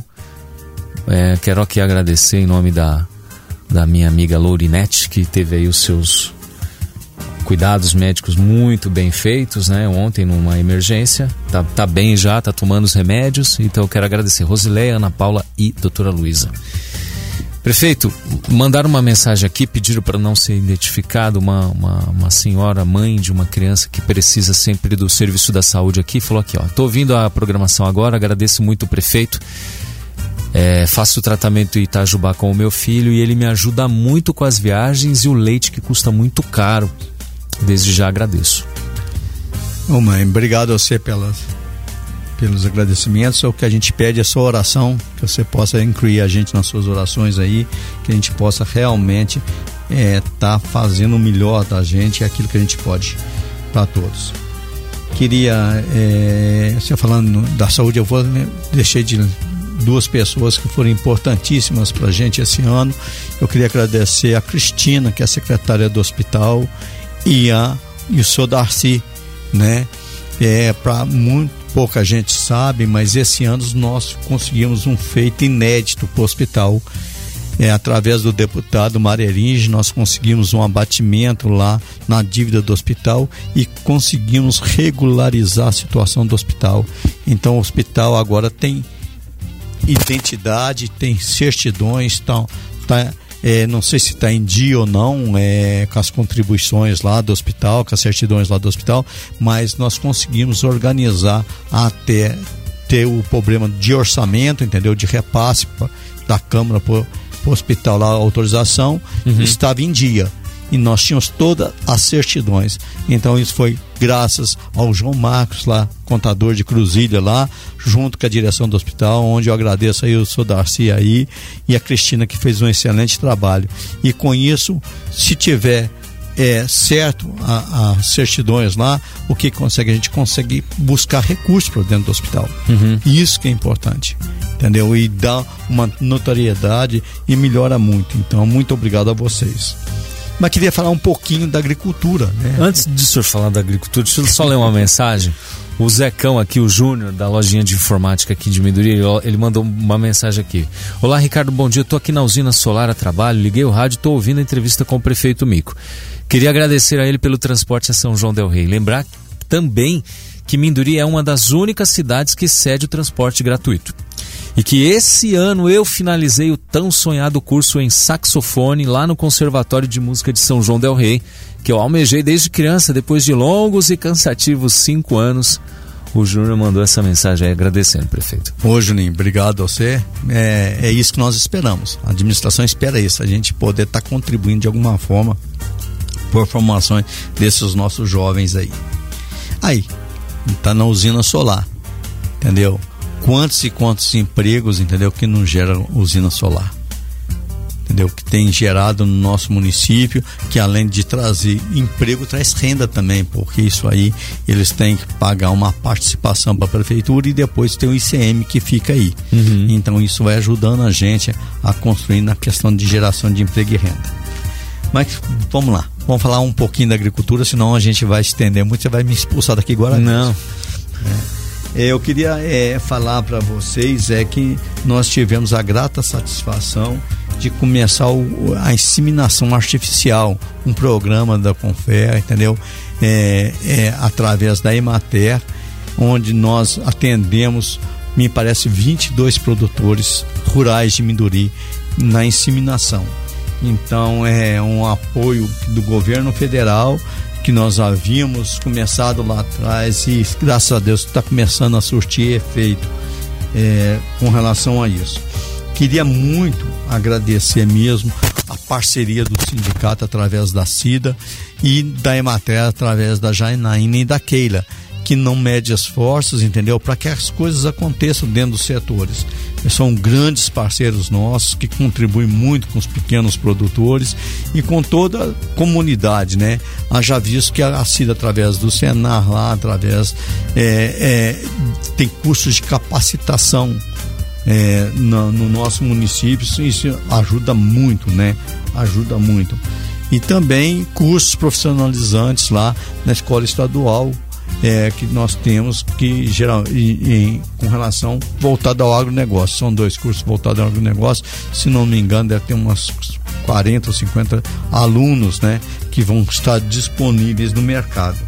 Speaker 1: É, quero aqui agradecer em nome da, da minha amiga Lourinete, que teve aí os seus cuidados médicos muito bem feitos, né? Ontem numa emergência, tá, tá bem já, tá tomando os remédios, então eu quero agradecer Rosileia, Ana Paula e doutora Luísa. Prefeito, mandaram uma mensagem aqui, pediram para não ser identificado, uma, uma, uma senhora, mãe de uma criança que precisa sempre do serviço da saúde aqui, falou aqui, ó, tô ouvindo a programação agora, agradeço muito o prefeito, é, faço o tratamento em Itajubá com o meu filho e ele me ajuda muito com as viagens e o leite que custa muito caro. Desde já agradeço.
Speaker 2: Ô mãe, obrigado a você pelas, pelos agradecimentos. O que a gente pede é sua oração, que você possa incluir a gente nas suas orações aí, que a gente possa realmente estar é, tá fazendo o melhor da gente, aquilo que a gente pode para todos. Queria, é, você falando da saúde, eu vou né, deixei de duas pessoas que foram importantíssimas para a gente esse ano. Eu queria agradecer a Cristina, que é a secretária do hospital, e, a, e o senhor Darcy, né? É, para muito pouca gente sabe, mas esse ano nós conseguimos um feito inédito para o hospital. É, através do deputado Mareringe, nós conseguimos um abatimento lá na dívida do hospital e conseguimos regularizar a situação do hospital. Então o hospital agora tem identidade, tem certidões, tá, tá É, não sei se está em dia ou não é, com as contribuições lá do hospital, com as certidões lá do hospital, mas nós conseguimos organizar até ter o problema de orçamento, entendeu? De repasse pra, da Câmara para o hospital lá, a autorização, uhum. Estava em dia. E nós tínhamos todas as certidões. Então isso foi graças ao João Marcos lá, contador de Cruzilha lá, junto com a direção do hospital, onde eu agradeço aí o senhor Darcy aí e a Cristina, que fez um excelente trabalho. E com isso, se tiver é, certo as certidões lá, o que consegue? A gente consegue buscar recursos para dentro do hospital. Uhum. Isso que é importante, entendeu? E dá uma notoriedade e melhora muito. Então, muito obrigado a vocês. Mas queria falar um pouquinho da agricultura, né?
Speaker 1: Antes de o senhor falar da agricultura, deixa eu só ler uma mensagem. O Zecão aqui, o Júnior, da lojinha de informática aqui de Minduri, ele mandou uma mensagem aqui. Olá, Ricardo, bom dia. Eu tô aqui na usina solar a trabalho, liguei o rádio e tô ouvindo a entrevista com o prefeito Mico. Queria agradecer a ele pelo transporte a São João del Rei. Lembrar também que Minduri é uma das únicas cidades que cede o transporte gratuito. E que esse ano eu finalizei o tão sonhado curso em saxofone lá no Conservatório de Música de São João del Rei, que eu almejei desde criança, depois de longos e cansativos cinco anos. O Júnior mandou essa mensagem aí agradecendo, prefeito.
Speaker 2: Ô, Juninho, obrigado a você. É, é isso que nós esperamos. A administração espera isso, a gente poder estar tá contribuindo de alguma forma por formações desses nossos jovens aí. Aí, tá na usina solar, entendeu? Quantos e quantos empregos, entendeu, que não gera usina solar, entendeu? Que tem gerado no nosso município, que além de trazer emprego, traz renda também, porque isso aí eles têm que pagar uma participação para a prefeitura e depois tem o I C M que fica aí. Uhum. Então isso vai ajudando a gente a construir na questão de geração de emprego e renda. Mas vamos lá, vamos falar um pouquinho da agricultura, senão a gente vai estender muito, você vai me expulsar daqui agora.
Speaker 1: Não.
Speaker 2: É. Eu queria é, falar para vocês é que nós tivemos a grata satisfação de começar o, a inseminação artificial, um programa da Confer, entendeu? É, é, através da Emater, onde nós atendemos, me parece, vinte e dois produtores rurais de Minduri na inseminação. Então é um apoio do governo federal que nós havíamos começado lá atrás e graças a Deus está começando a surtir efeito é, com relação a isso. Queria muito agradecer mesmo a parceria do sindicato através da CIDA e da Emater através da Janaína e da Keila, que não mede esforços, entendeu? Para que as coisas aconteçam dentro dos setores. São grandes parceiros nossos que contribuem muito com os pequenos produtores e com toda a comunidade, né? Haja visto que a CIDA, através do Senar lá, através é, é, tem cursos de capacitação é, no, no nosso município, isso ajuda muito, né? Ajuda muito. E também cursos profissionalizantes lá na escola estadual, É, que nós temos que geral, em, em, com relação voltado ao agronegócio. São dois cursos voltados ao agronegócio, se não me engano deve ter umas quarenta ou cinquenta alunos, né, que vão estar disponíveis no mercado.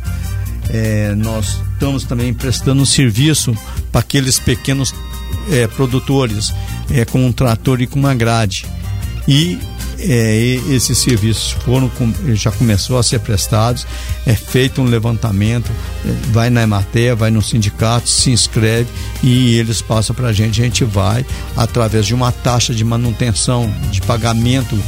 Speaker 2: É, nós estamos também prestando um serviço para aqueles pequenos é, produtores é, com um trator e com uma grade, e É, esses serviços foram, já começou a ser prestados, é feito um levantamento, vai na Emater, vai no sindicato, se inscreve e eles passam para a gente, a gente vai através de uma taxa de manutenção, de pagamento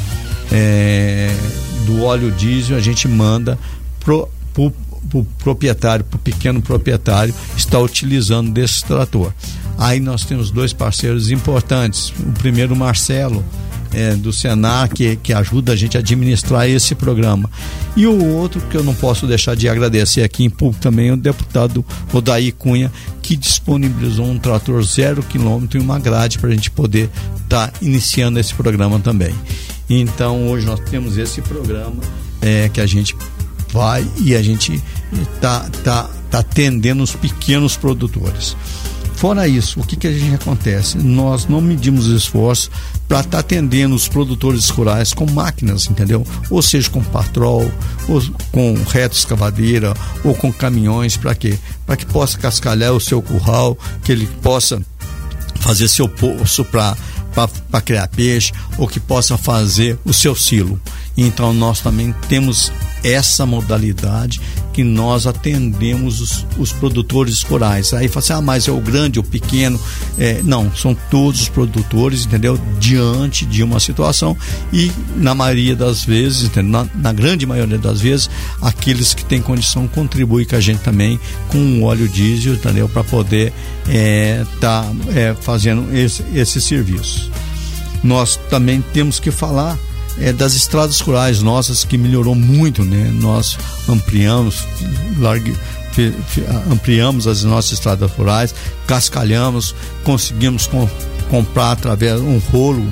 Speaker 2: é, do óleo diesel, a gente manda pro, pro, pro proprietário, pro pequeno proprietário está utilizando desse trator. Aí nós temos dois parceiros importantes, o primeiro, o Marcelo, É, do Senar, que, que ajuda a gente a administrar esse programa, e o outro que eu não posso deixar de agradecer aqui em público também, o deputado Odair Cunha, que disponibilizou um trator zero quilômetro e uma grade para a gente poder estar tá iniciando esse programa também. Então hoje nós temos esse programa é, que a gente vai e a gente tá, tá, tá atendendo os pequenos produtores. Fora isso, o que que a gente acontece? Nós não medimos esforço para estar tá atendendo os produtores rurais com máquinas, entendeu? Ou seja, com patrol, ou com reto escavadeira, ou com caminhões, para quê? Para que possa cascalhar o seu curral, que ele possa fazer seu poço para para criar peixe, ou que possa fazer o seu silo. Então nós também temos essa modalidade que nós atendemos os, os produtores rurais. Aí fala assim, ah, mas é o grande, o pequeno. É, não, são todos os produtores, entendeu? Diante de uma situação, e na maioria das vezes, entendeu? Na, na grande maioria das vezes, aqueles que têm condição contribuem com a gente também com o óleo diesel, entendeu? Para poder é, tá é, fazendo esse, esse serviço. Nós também temos que falar É, das estradas rurais nossas, que melhorou muito, né? Nós ampliamos largue, fi, fi, ampliamos as nossas estradas rurais, cascalhamos, conseguimos com, comprar através de um rolo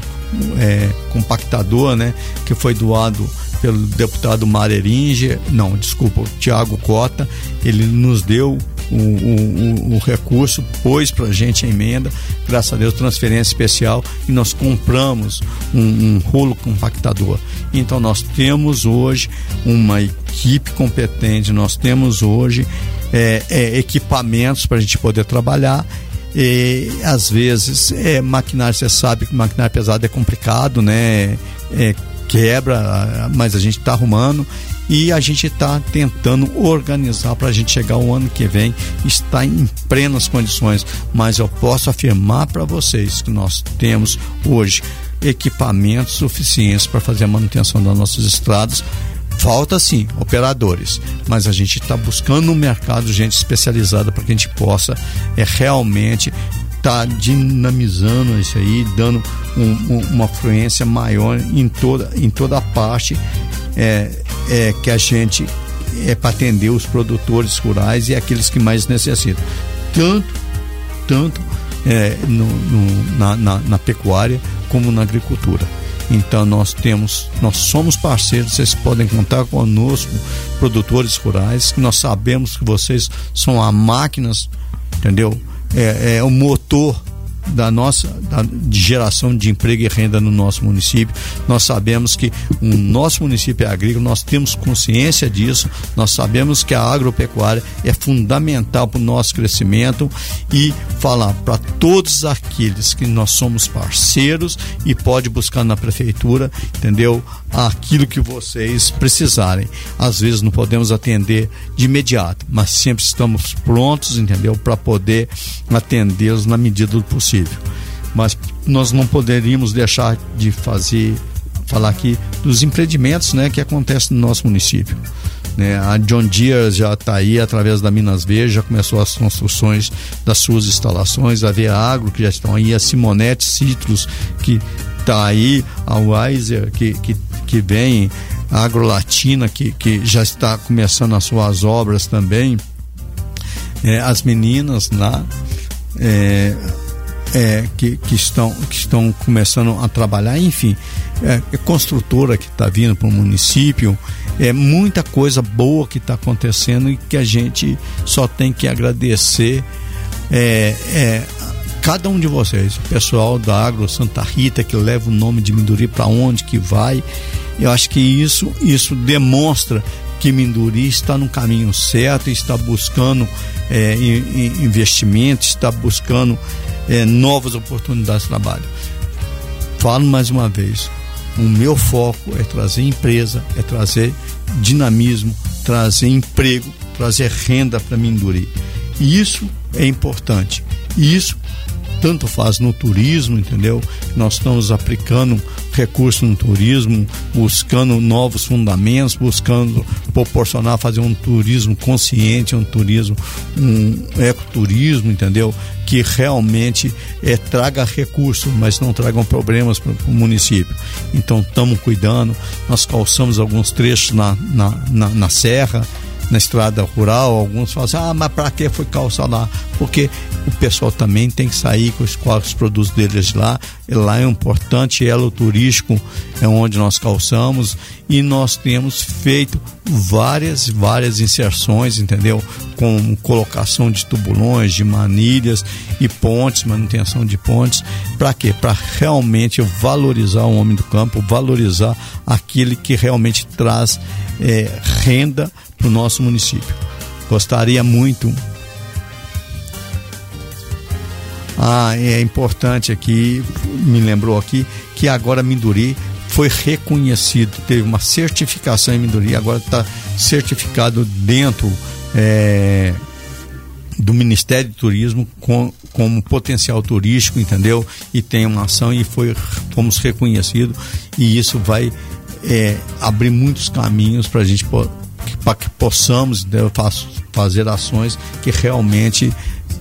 Speaker 2: é, compactador, né? Que foi doado pelo deputado Mareringe, não, desculpa, o Tiago Cota. Ele nos deu o, o, o recurso, pôs pra gente a emenda, graças a Deus, transferência especial, e nós compramos um, um rolo compactador. Então nós temos hoje uma equipe competente, nós temos hoje é, é, equipamentos para a gente poder trabalhar. E às vezes é maquinário, você sabe que maquinário pesado é complicado, né? É, quebra, mas a gente está arrumando, e a gente está tentando organizar para a gente chegar o ano que vem estar em plenas condições, mas eu posso afirmar para vocês que nós temos hoje equipamentos suficientes para fazer a manutenção das nossas estradas. Falta sim operadores, mas a gente está buscando no mercado gente especializada para que a gente possa é, realmente estar tá dinamizando isso aí, dando um, um, uma fluência maior em toda, em toda a parte é, é, que a gente é para atender os produtores rurais e aqueles que mais necessitam, tanto, tanto é, no, no, na, na, na pecuária como na agricultura. Então nós temos, nós somos parceiros, vocês podem contar conosco, produtores rurais, que nós sabemos que vocês são as máquinas, entendeu? É, é o motor da nossa da, de geração de emprego e renda no nosso município. Nós sabemos que o nosso município é agrícola, nós temos consciência disso, nós sabemos que a agropecuária é fundamental para o nosso crescimento, e falar para todos aqueles que nós somos parceiros e pode buscar na prefeitura, entendeu? Aquilo que vocês precisarem. Às vezes não podemos atender de imediato, mas sempre estamos prontos, entendeu? Para poder atendê-los na medida do possível. Mas nós não poderíamos deixar de fazer, falar aqui dos empreendimentos, né, que acontecem no nosso município, né? A John Deere já está aí através da Minas Verde, já começou as construções das suas instalações, a Via Agro que já estão aí, a Simonete Citrus que está aí, a Weiser que, que, que vem, a Agrolatina que, que já está começando as suas obras também, é, as meninas lá é, É, que, que, estão, que estão começando a trabalhar, enfim, é, é construtora que está vindo para o município, é muita coisa boa que está acontecendo e que a gente só tem que agradecer é, é, cada um de vocês, o pessoal da Agro Santa Rita, que leva o nome de Minduri para onde que vai. Eu acho que isso, isso demonstra que Minduri está no caminho certo, está buscando é, investimento, está buscando É, novas oportunidades de trabalho. Falo mais uma vez, o meu foco é trazer empresa, é trazer dinamismo, trazer emprego, trazer renda para Minduri. E isso é importante. E isso tanto faz no turismo, entendeu? Nós estamos aplicando recursos no turismo, buscando novos fundamentos, buscando proporcionar, fazer um turismo consciente, um turismo, um ecoturismo, entendeu? Que realmente é, traga recursos, mas não tragam problemas para o município. Então estamos cuidando, nós calçamos alguns trechos na, na, na, na serra, na estrada rural. Alguns falam assim, ah, mas para que foi calçar lá? Porque o pessoal também tem que sair com os, com os produtos deles lá. E lá é um importante elo turístico, é onde nós calçamos, e nós temos feito várias, várias inserções, entendeu? Com colocação de tubulões, de manilhas e pontes, manutenção de pontes. Para quê? Para realmente valorizar o homem do campo, valorizar aquele que realmente traz é, renda para o nosso município. Gostaria muito. Ah, é importante aqui, me lembrou aqui, que agora Minduri foi reconhecido, teve uma certificação em Minduri, agora está certificado dentro é, do Ministério do Turismo com, como potencial turístico, entendeu? E tem uma ação e foi, fomos reconhecidos, e isso vai é, abrir muitos caminhos para a gente, para que possamos, né, fazer ações que realmente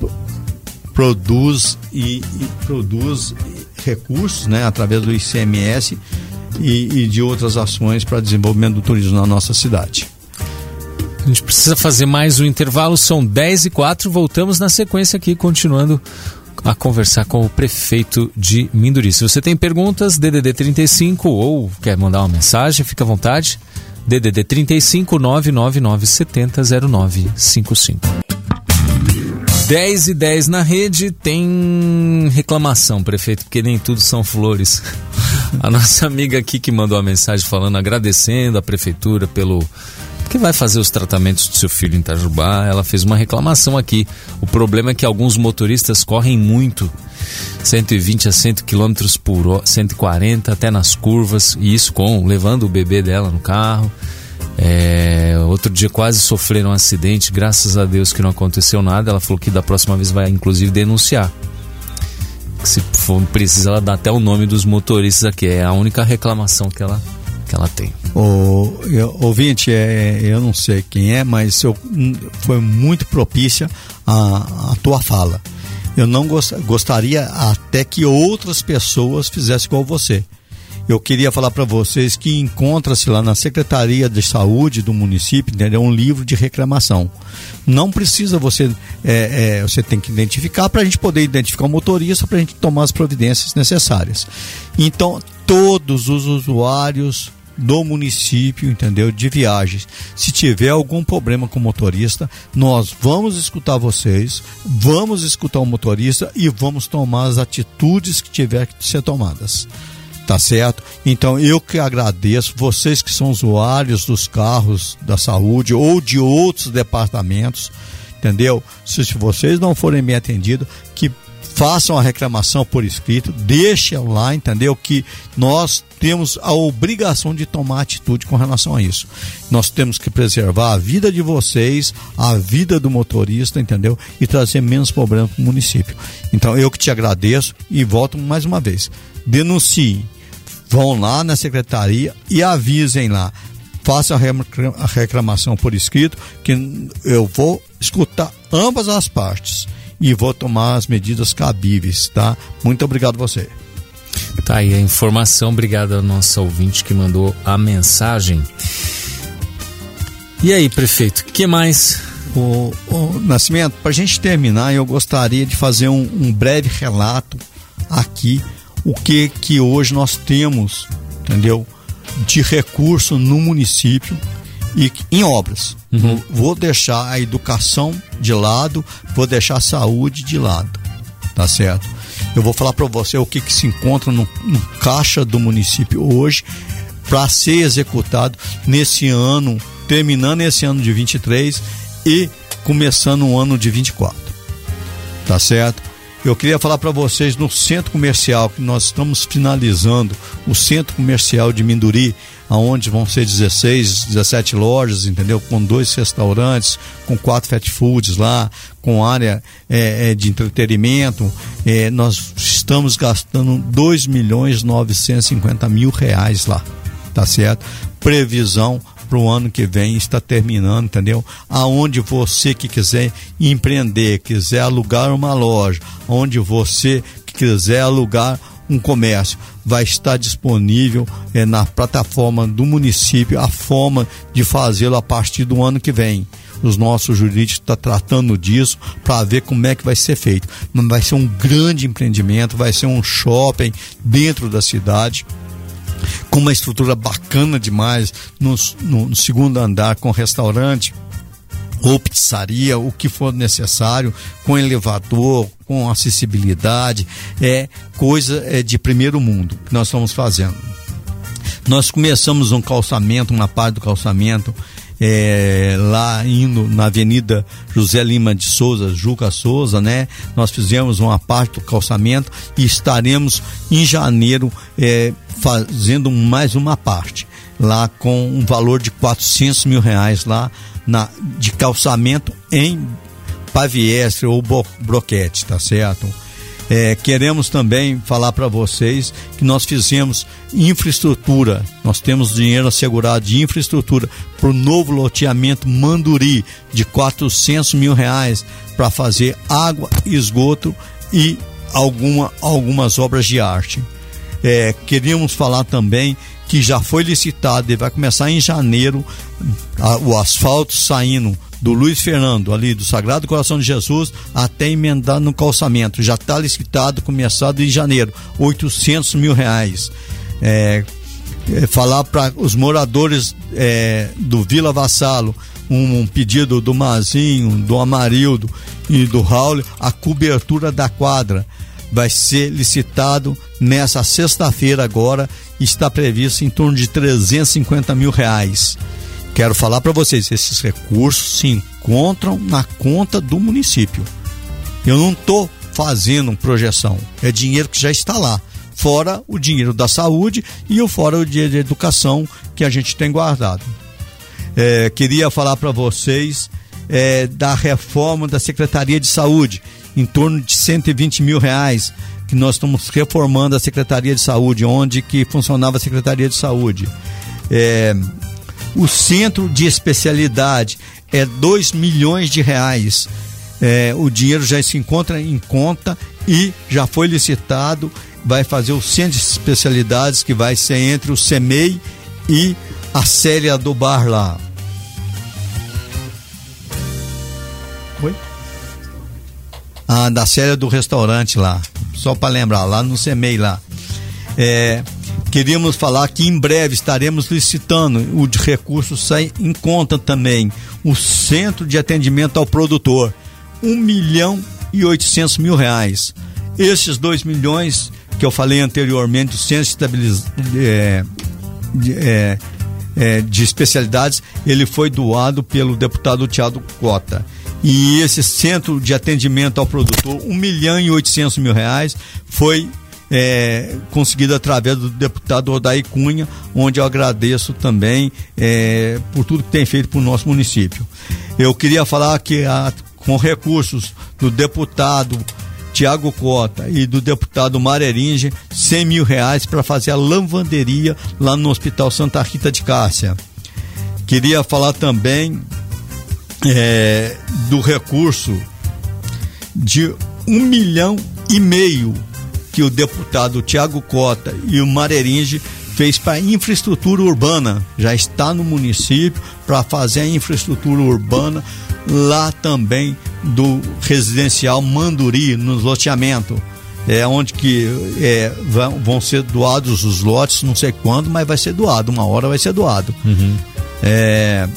Speaker 2: produz e, e produz recursos, né, através do I C M S e, e de outras ações para desenvolvimento do turismo na nossa cidade.
Speaker 1: A gente precisa fazer mais um intervalo, são dez e quatro, voltamos na sequência aqui, continuando a conversar com o prefeito de Minduri. Se você tem perguntas, D D D trinta e cinco, ou quer mandar uma mensagem, fica à vontade, D D D trinta e cinco, nove nove nove sete zero zero nove cinco cinco. dez e dez na rede. Tem reclamação, prefeito, porque nem tudo são flores. A nossa amiga aqui que mandou a mensagem falando, agradecendo a prefeitura pelo... que vai fazer os tratamentos do seu filho em Itajubá, ela fez uma reclamação aqui. O problema é que alguns motoristas correm muito, cento e vinte a cem quilômetros por hora, cento e quarenta até nas curvas, e isso com levando o bebê dela no carro. É, outro dia quase sofreram um acidente, graças a Deus que não aconteceu nada. Ela falou que da próxima vez vai inclusive denunciar. Se for preciso, ela dá até o nome dos motoristas aqui. É a única reclamação que ela, que ela tem.
Speaker 2: O eu, ouvinte, é, eu não sei quem é, mas eu, foi muito propícia a, a tua fala. Eu não gost, gostaria até que outras pessoas fizessem igual você. Eu queria falar para vocês que encontra-se lá na Secretaria de Saúde do município, entendeu? Um livro de reclamação. Não precisa você, é, é, você tem que identificar para a gente poder identificar o motorista, para a gente tomar as providências necessárias. Então, todos os usuários do município, entendeu? De viagens, se tiver algum problema com o motorista, nós vamos escutar vocês, vamos escutar o motorista e vamos tomar as atitudes que tiver que ser tomadas. Tá certo? Então eu que agradeço, vocês que são usuários dos carros da saúde ou de outros departamentos, entendeu? Se, se vocês não forem bem atendidos, que façam a reclamação por escrito, deixem lá, entendeu? Que nós temos a obrigação de tomar atitude com relação a isso. Nós temos que preservar a vida de vocês, a vida do motorista, entendeu? E trazer menos problema para o município. Então eu que te agradeço e volto mais uma vez. Denunciem. Vão lá na secretaria e avisem lá. Façam a reclamação por escrito, que eu vou escutar ambas as partes e vou tomar as medidas cabíveis, tá? Muito obrigado a você.
Speaker 1: Tá aí a informação, obrigado ao nosso ouvinte que mandou a mensagem. E aí, prefeito, o que mais?
Speaker 2: O, o Nascimento, para a gente terminar, eu gostaria de fazer um, um breve relato aqui o que que hoje nós temos, entendeu, de recurso no município e em obras. Uhum. Vou deixar a educação de lado, vou deixar a saúde de lado, tá certo? Eu vou falar para você o que que se encontra no, no caixa do município hoje para ser executado nesse ano, terminando esse ano de vinte e três e começando o ano de vinte e quatro, tá certo? Eu queria falar para vocês no centro comercial, que nós estamos finalizando o centro comercial de Minduri, aonde vão ser dezesseis, dezessete lojas, entendeu? Com dois restaurantes, com quatro fast foods lá, com área é, é, de entretenimento. É, nós estamos gastando dois milhões novecentos e cinquenta mil reais lá, tá certo? Previsão para o ano que vem está terminando, entendeu? Aonde você que quiser empreender, quiser alugar uma loja, onde você que quiser alugar um comércio, vai estar disponível é, na plataforma do município a forma de fazê-lo a partir do ano que vem. Os nossos jurídicos estão tratando disso para ver como é que vai ser feito. Vai ser um grande empreendimento, vai ser um shopping dentro da cidade, com uma estrutura bacana demais, no, no, no segundo andar, com restaurante ou pizzaria, o que for necessário, com elevador, com acessibilidade, é coisa é, de primeiro mundo que nós estamos fazendo. Nós começamos um calçamento, uma parte do calçamento, É, lá indo na Avenida José Lima de Souza, Juca Souza, né? Nós fizemos uma parte do calçamento e estaremos em janeiro é, fazendo mais uma parte lá com um valor de quatrocentos mil reais lá na, de calçamento em paviestre ou broquete, tá certo? É, queremos também falar para vocês que nós fizemos infraestrutura, nós temos dinheiro assegurado de infraestrutura para o novo loteamento Manduri de quatrocentos mil reais para fazer água, esgoto e alguma, algumas obras de arte. É, queríamos falar também que já foi licitado e vai começar em janeiro a, o asfalto saindo do Luiz Fernando, ali do Sagrado Coração de Jesus, até emendar no calçamento. Já está licitado, começado em janeiro, oitocentos mil reais. É, é, falar para os moradores é, do Vila Vassalo, um, um pedido do Mazinho, do Amarildo e do Raul, a cobertura da quadra. Vai ser licitado nessa sexta-feira agora, está previsto em torno de trezentos e cinquenta mil reais. Quero falar para vocês, esses recursos se encontram na conta do município. Eu não estou fazendo projeção, é dinheiro que já está lá, fora o dinheiro da saúde e o fora o dinheiro de educação que a gente tem guardado. É, queria falar para vocês é, da reforma da Secretaria de Saúde, em torno de cento e vinte mil reais, que nós estamos reformando a Secretaria de Saúde, onde que funcionava a Secretaria de Saúde. É, o Centro de Especialidade é dois milhões de reais. É, o dinheiro já se encontra em conta e já foi licitado. Vai fazer o Centro de Especialidades, que vai ser entre o CEMEI e a Célia do Bar lá. Oi? Ah, da Célia do restaurante lá, só para lembrar, lá no CEMEI lá. É, queríamos falar que em breve estaremos licitando, o de recursos sai em conta também, o Centro de Atendimento ao Produtor, um milhão e oitocentos mil reais. Esses dois milhões que eu falei anteriormente, o Centro de, Estabiliz... é, de, é, é, de Especialidades, ele foi doado pelo deputado Thiago Cota. E esse Centro de Atendimento ao Produtor, um milhão e oitocentos mil reais, foi é, conseguido através do deputado Odair Cunha, onde eu agradeço também é, por tudo que tem feito para o nosso município. Eu queria falar que a, com recursos do deputado Thiago Cota e do deputado Mareringe, cem mil reais para fazer a lavanderia lá no Hospital Santa Rita de Cássia. Queria falar também É, do recurso de um milhão e meio que o deputado Thiago Cota e o Mareringe fez para infraestrutura urbana. Já está no município para fazer a infraestrutura urbana lá também do residencial Manduri, nos loteamentos. É onde que é, vão, vão ser doados os lotes, não sei quando, mas vai ser doado, uma hora vai ser doado. Uhum. É...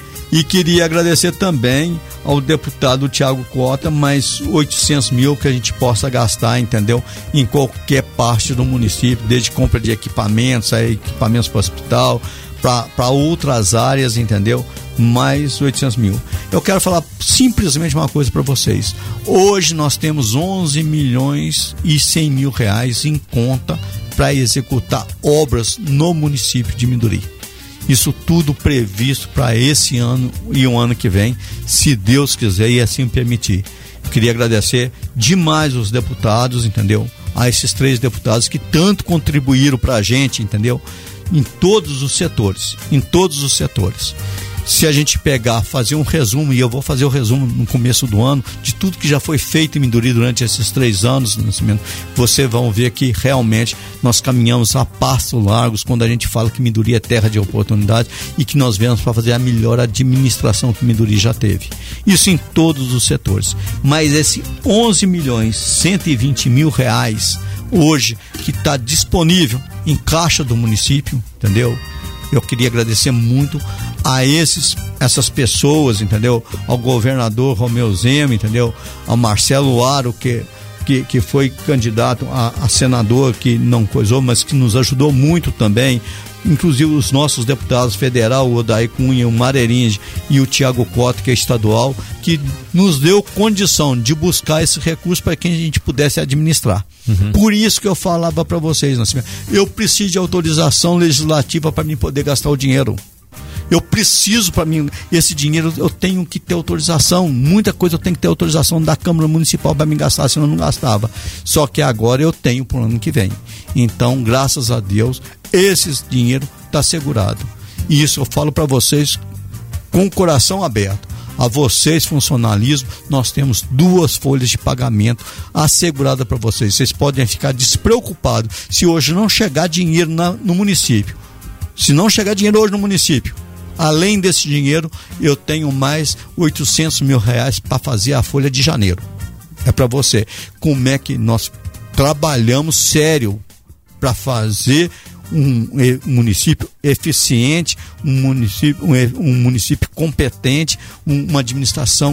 Speaker 2: E queria agradecer também ao deputado Thiago Cota, mais oitocentos mil que a gente possa gastar, entendeu? Em qualquer parte do município, desde compra de equipamentos, aí, equipamentos para o hospital, para outras áreas, entendeu? Mais oitocentos mil. Eu quero falar simplesmente uma coisa para vocês. Hoje nós temos onze milhões e cem mil reais em conta para executar obras no município de Minduri. Isso tudo previsto para esse ano e o ano que vem, se Deus quiser e assim permitir. Eu queria agradecer demais os deputados, entendeu? A esses três deputados que tanto contribuíram para a gente, entendeu? Em todos os setores, em todos os setores. Se a gente pegar, fazer um resumo, e eu vou fazer o resumo no começo do ano, de tudo que já foi feito em Minduri durante esses três anos, vocês vão ver que realmente nós caminhamos a passos largos quando a gente fala que Minduri é terra de oportunidade e que nós viemos para fazer a melhor administração que Minduri já teve. Isso em todos os setores. Mas esse onze milhões e cento e vinte mil reais hoje que está disponível em caixa do município, entendeu? Eu queria agradecer muito a esses, essas pessoas, entendeu? Ao governador Romeu Zema, entendeu? Ao Marcelo Aro, que, que, que foi candidato a, a senador, que não coisou, mas que nos ajudou muito também. Inclusive os nossos deputados federal, o Odair Cunha, o Mareringe e o Thiago Cota, que é estadual, que nos deu condição de buscar esse recurso para que a gente pudesse administrar. Uhum. Por isso que eu falava para vocês, eu preciso de autorização legislativa para mim poder gastar o dinheiro. Eu preciso, para mim, esse dinheiro eu tenho que ter autorização. Muita coisa eu tenho que ter autorização da Câmara Municipal para me gastar, senão eu não gastava. Só que agora eu tenho para o ano que vem. Então, graças a Deus, esse dinheiro está assegurado. E isso eu falo para vocês com o coração aberto. A vocês, funcionalismo, nós temos duas folhas de pagamento assegurada para vocês. Vocês podem ficar despreocupados se hoje não chegar dinheiro na, no município. Se não chegar dinheiro hoje no município, além desse dinheiro, eu tenho mais oitocentos mil reais para fazer a folha de janeiro. É para você. Como é que nós trabalhamos sério para fazer um, um município eficiente, um município, um, um município competente, um, uma administração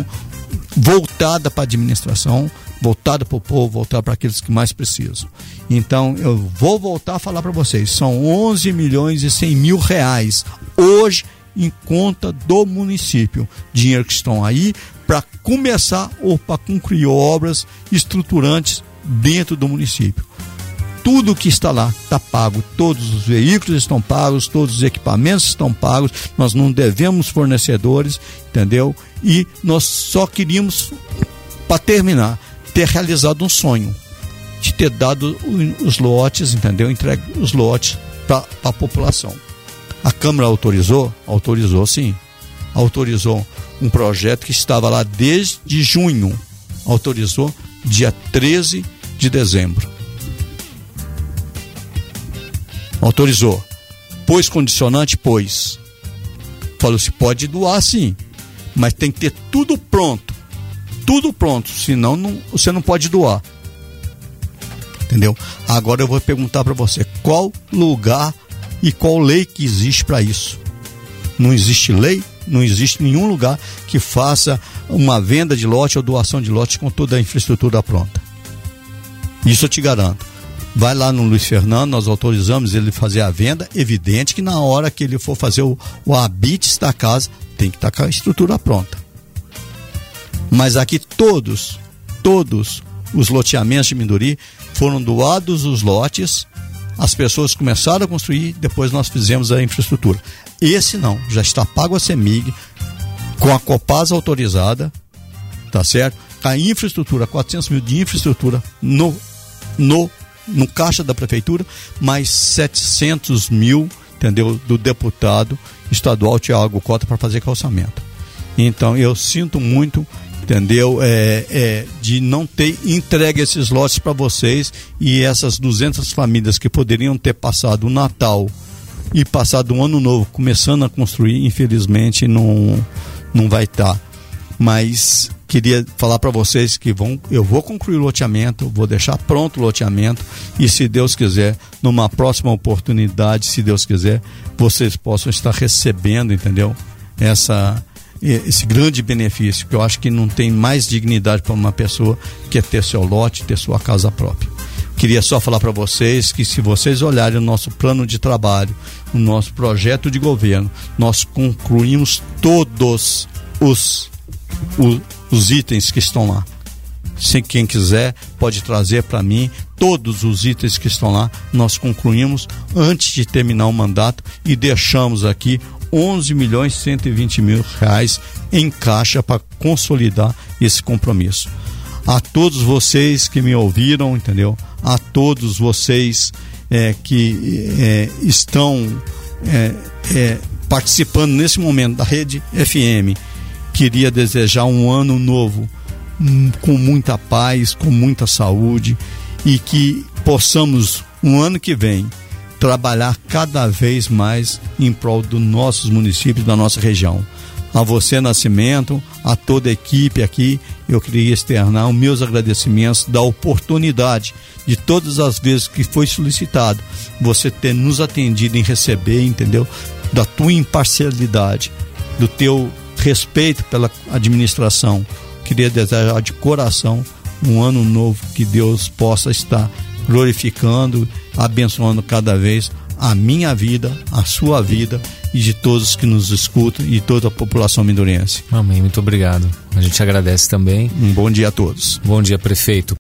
Speaker 2: voltada para a administração, voltada para o povo, voltada para aqueles que mais precisam. Então, eu vou voltar a falar para vocês, são onze milhões e cem mil reais hoje em conta do município, dinheiro que estão aí para começar ou para concluir obras estruturantes dentro do município. tudo que está lá está pago, todos os veículos estão pagos, todos os equipamentos estão pagos, nós não devemos fornecedores, entendeu? E nós só queríamos, para terminar, ter realizado um sonho de ter dado os lotes, entendeu? Entregue os lotes para a população. A Câmara autorizou? Autorizou sim. Autorizou um projeto que estava lá desde junho. Autorizou dia treze de dezembro. Autorizou. Pôs condicionante? Pôs. Falou, se pode doar sim, mas tem que ter tudo pronto. Tudo pronto, senão não, você não pode doar. Entendeu? Agora eu vou perguntar para você, qual lugar e qual lei que existe para isso? Não existe lei, não existe nenhum lugar que faça uma venda de lote ou doação de lote com toda a infraestrutura pronta. Isso eu te garanto. Vai lá no Luiz Fernando, nós autorizamos ele fazer a venda, evidente que na hora que ele for fazer o, o habite da casa, tem que estar com a estrutura pronta. Mas aqui todos, todos os loteamentos de Minduri foram doados os lotes, as pessoas começaram a construir, depois nós fizemos a infraestrutura. Esse não, já está pago a CEMIG, com a Copasa autorizada, tá certo? A infraestrutura, quatrocentos mil de infraestrutura no, no, no caixa da prefeitura, mais setecentos mil, entendeu? Do deputado estadual Tiago Cota para fazer calçamento. Então eu sinto muito, entendeu? É, é, de não ter entregue esses lotes para vocês, e essas duzentas famílias que poderiam ter passado o Natal e passado o Ano Novo começando a construir, infelizmente não, não vai estar. Mas queria falar para vocês que vão, eu vou concluir o loteamento, vou deixar pronto o loteamento, e se Deus quiser, numa próxima oportunidade, se Deus quiser, vocês possam estar recebendo, entendeu? Essa esse grande benefício, que eu acho que não tem mais dignidade para uma pessoa que é ter seu lote, ter sua casa própria. Queria só falar para vocês que, se vocês olharem o nosso plano de trabalho, o nosso projeto de governo, nós concluímos todos os, os, os itens que estão lá. Se quem quiser pode trazer para mim todos os itens que estão lá, nós concluímos antes de terminar o mandato e deixamos aqui onze milhões e cento e vinte mil reais em caixa para consolidar esse compromisso. A todos vocês que me ouviram, entendeu? A todos vocês é, que é, estão é, é, participando nesse momento da Rede F M, queria desejar um ano novo um, com muita paz, com muita saúde, e que possamos, um ano que vem, trabalhar cada vez mais em prol dos nossos municípios, da nossa região. A você, Nascimento, a toda a equipe aqui, eu queria externar os meus agradecimentos da oportunidade de todas as vezes que foi solicitado, você ter nos atendido em receber, entendeu? Da tua imparcialidade, do teu respeito pela administração. Queria desejar de coração um ano novo, que Deus possa estar glorificando, abençoando cada vez a minha vida, a sua vida e de todos que nos escutam e toda a população mindurense.
Speaker 1: Amém, muito obrigado. A gente agradece também.
Speaker 2: Um bom dia a todos.
Speaker 1: Bom dia, prefeito.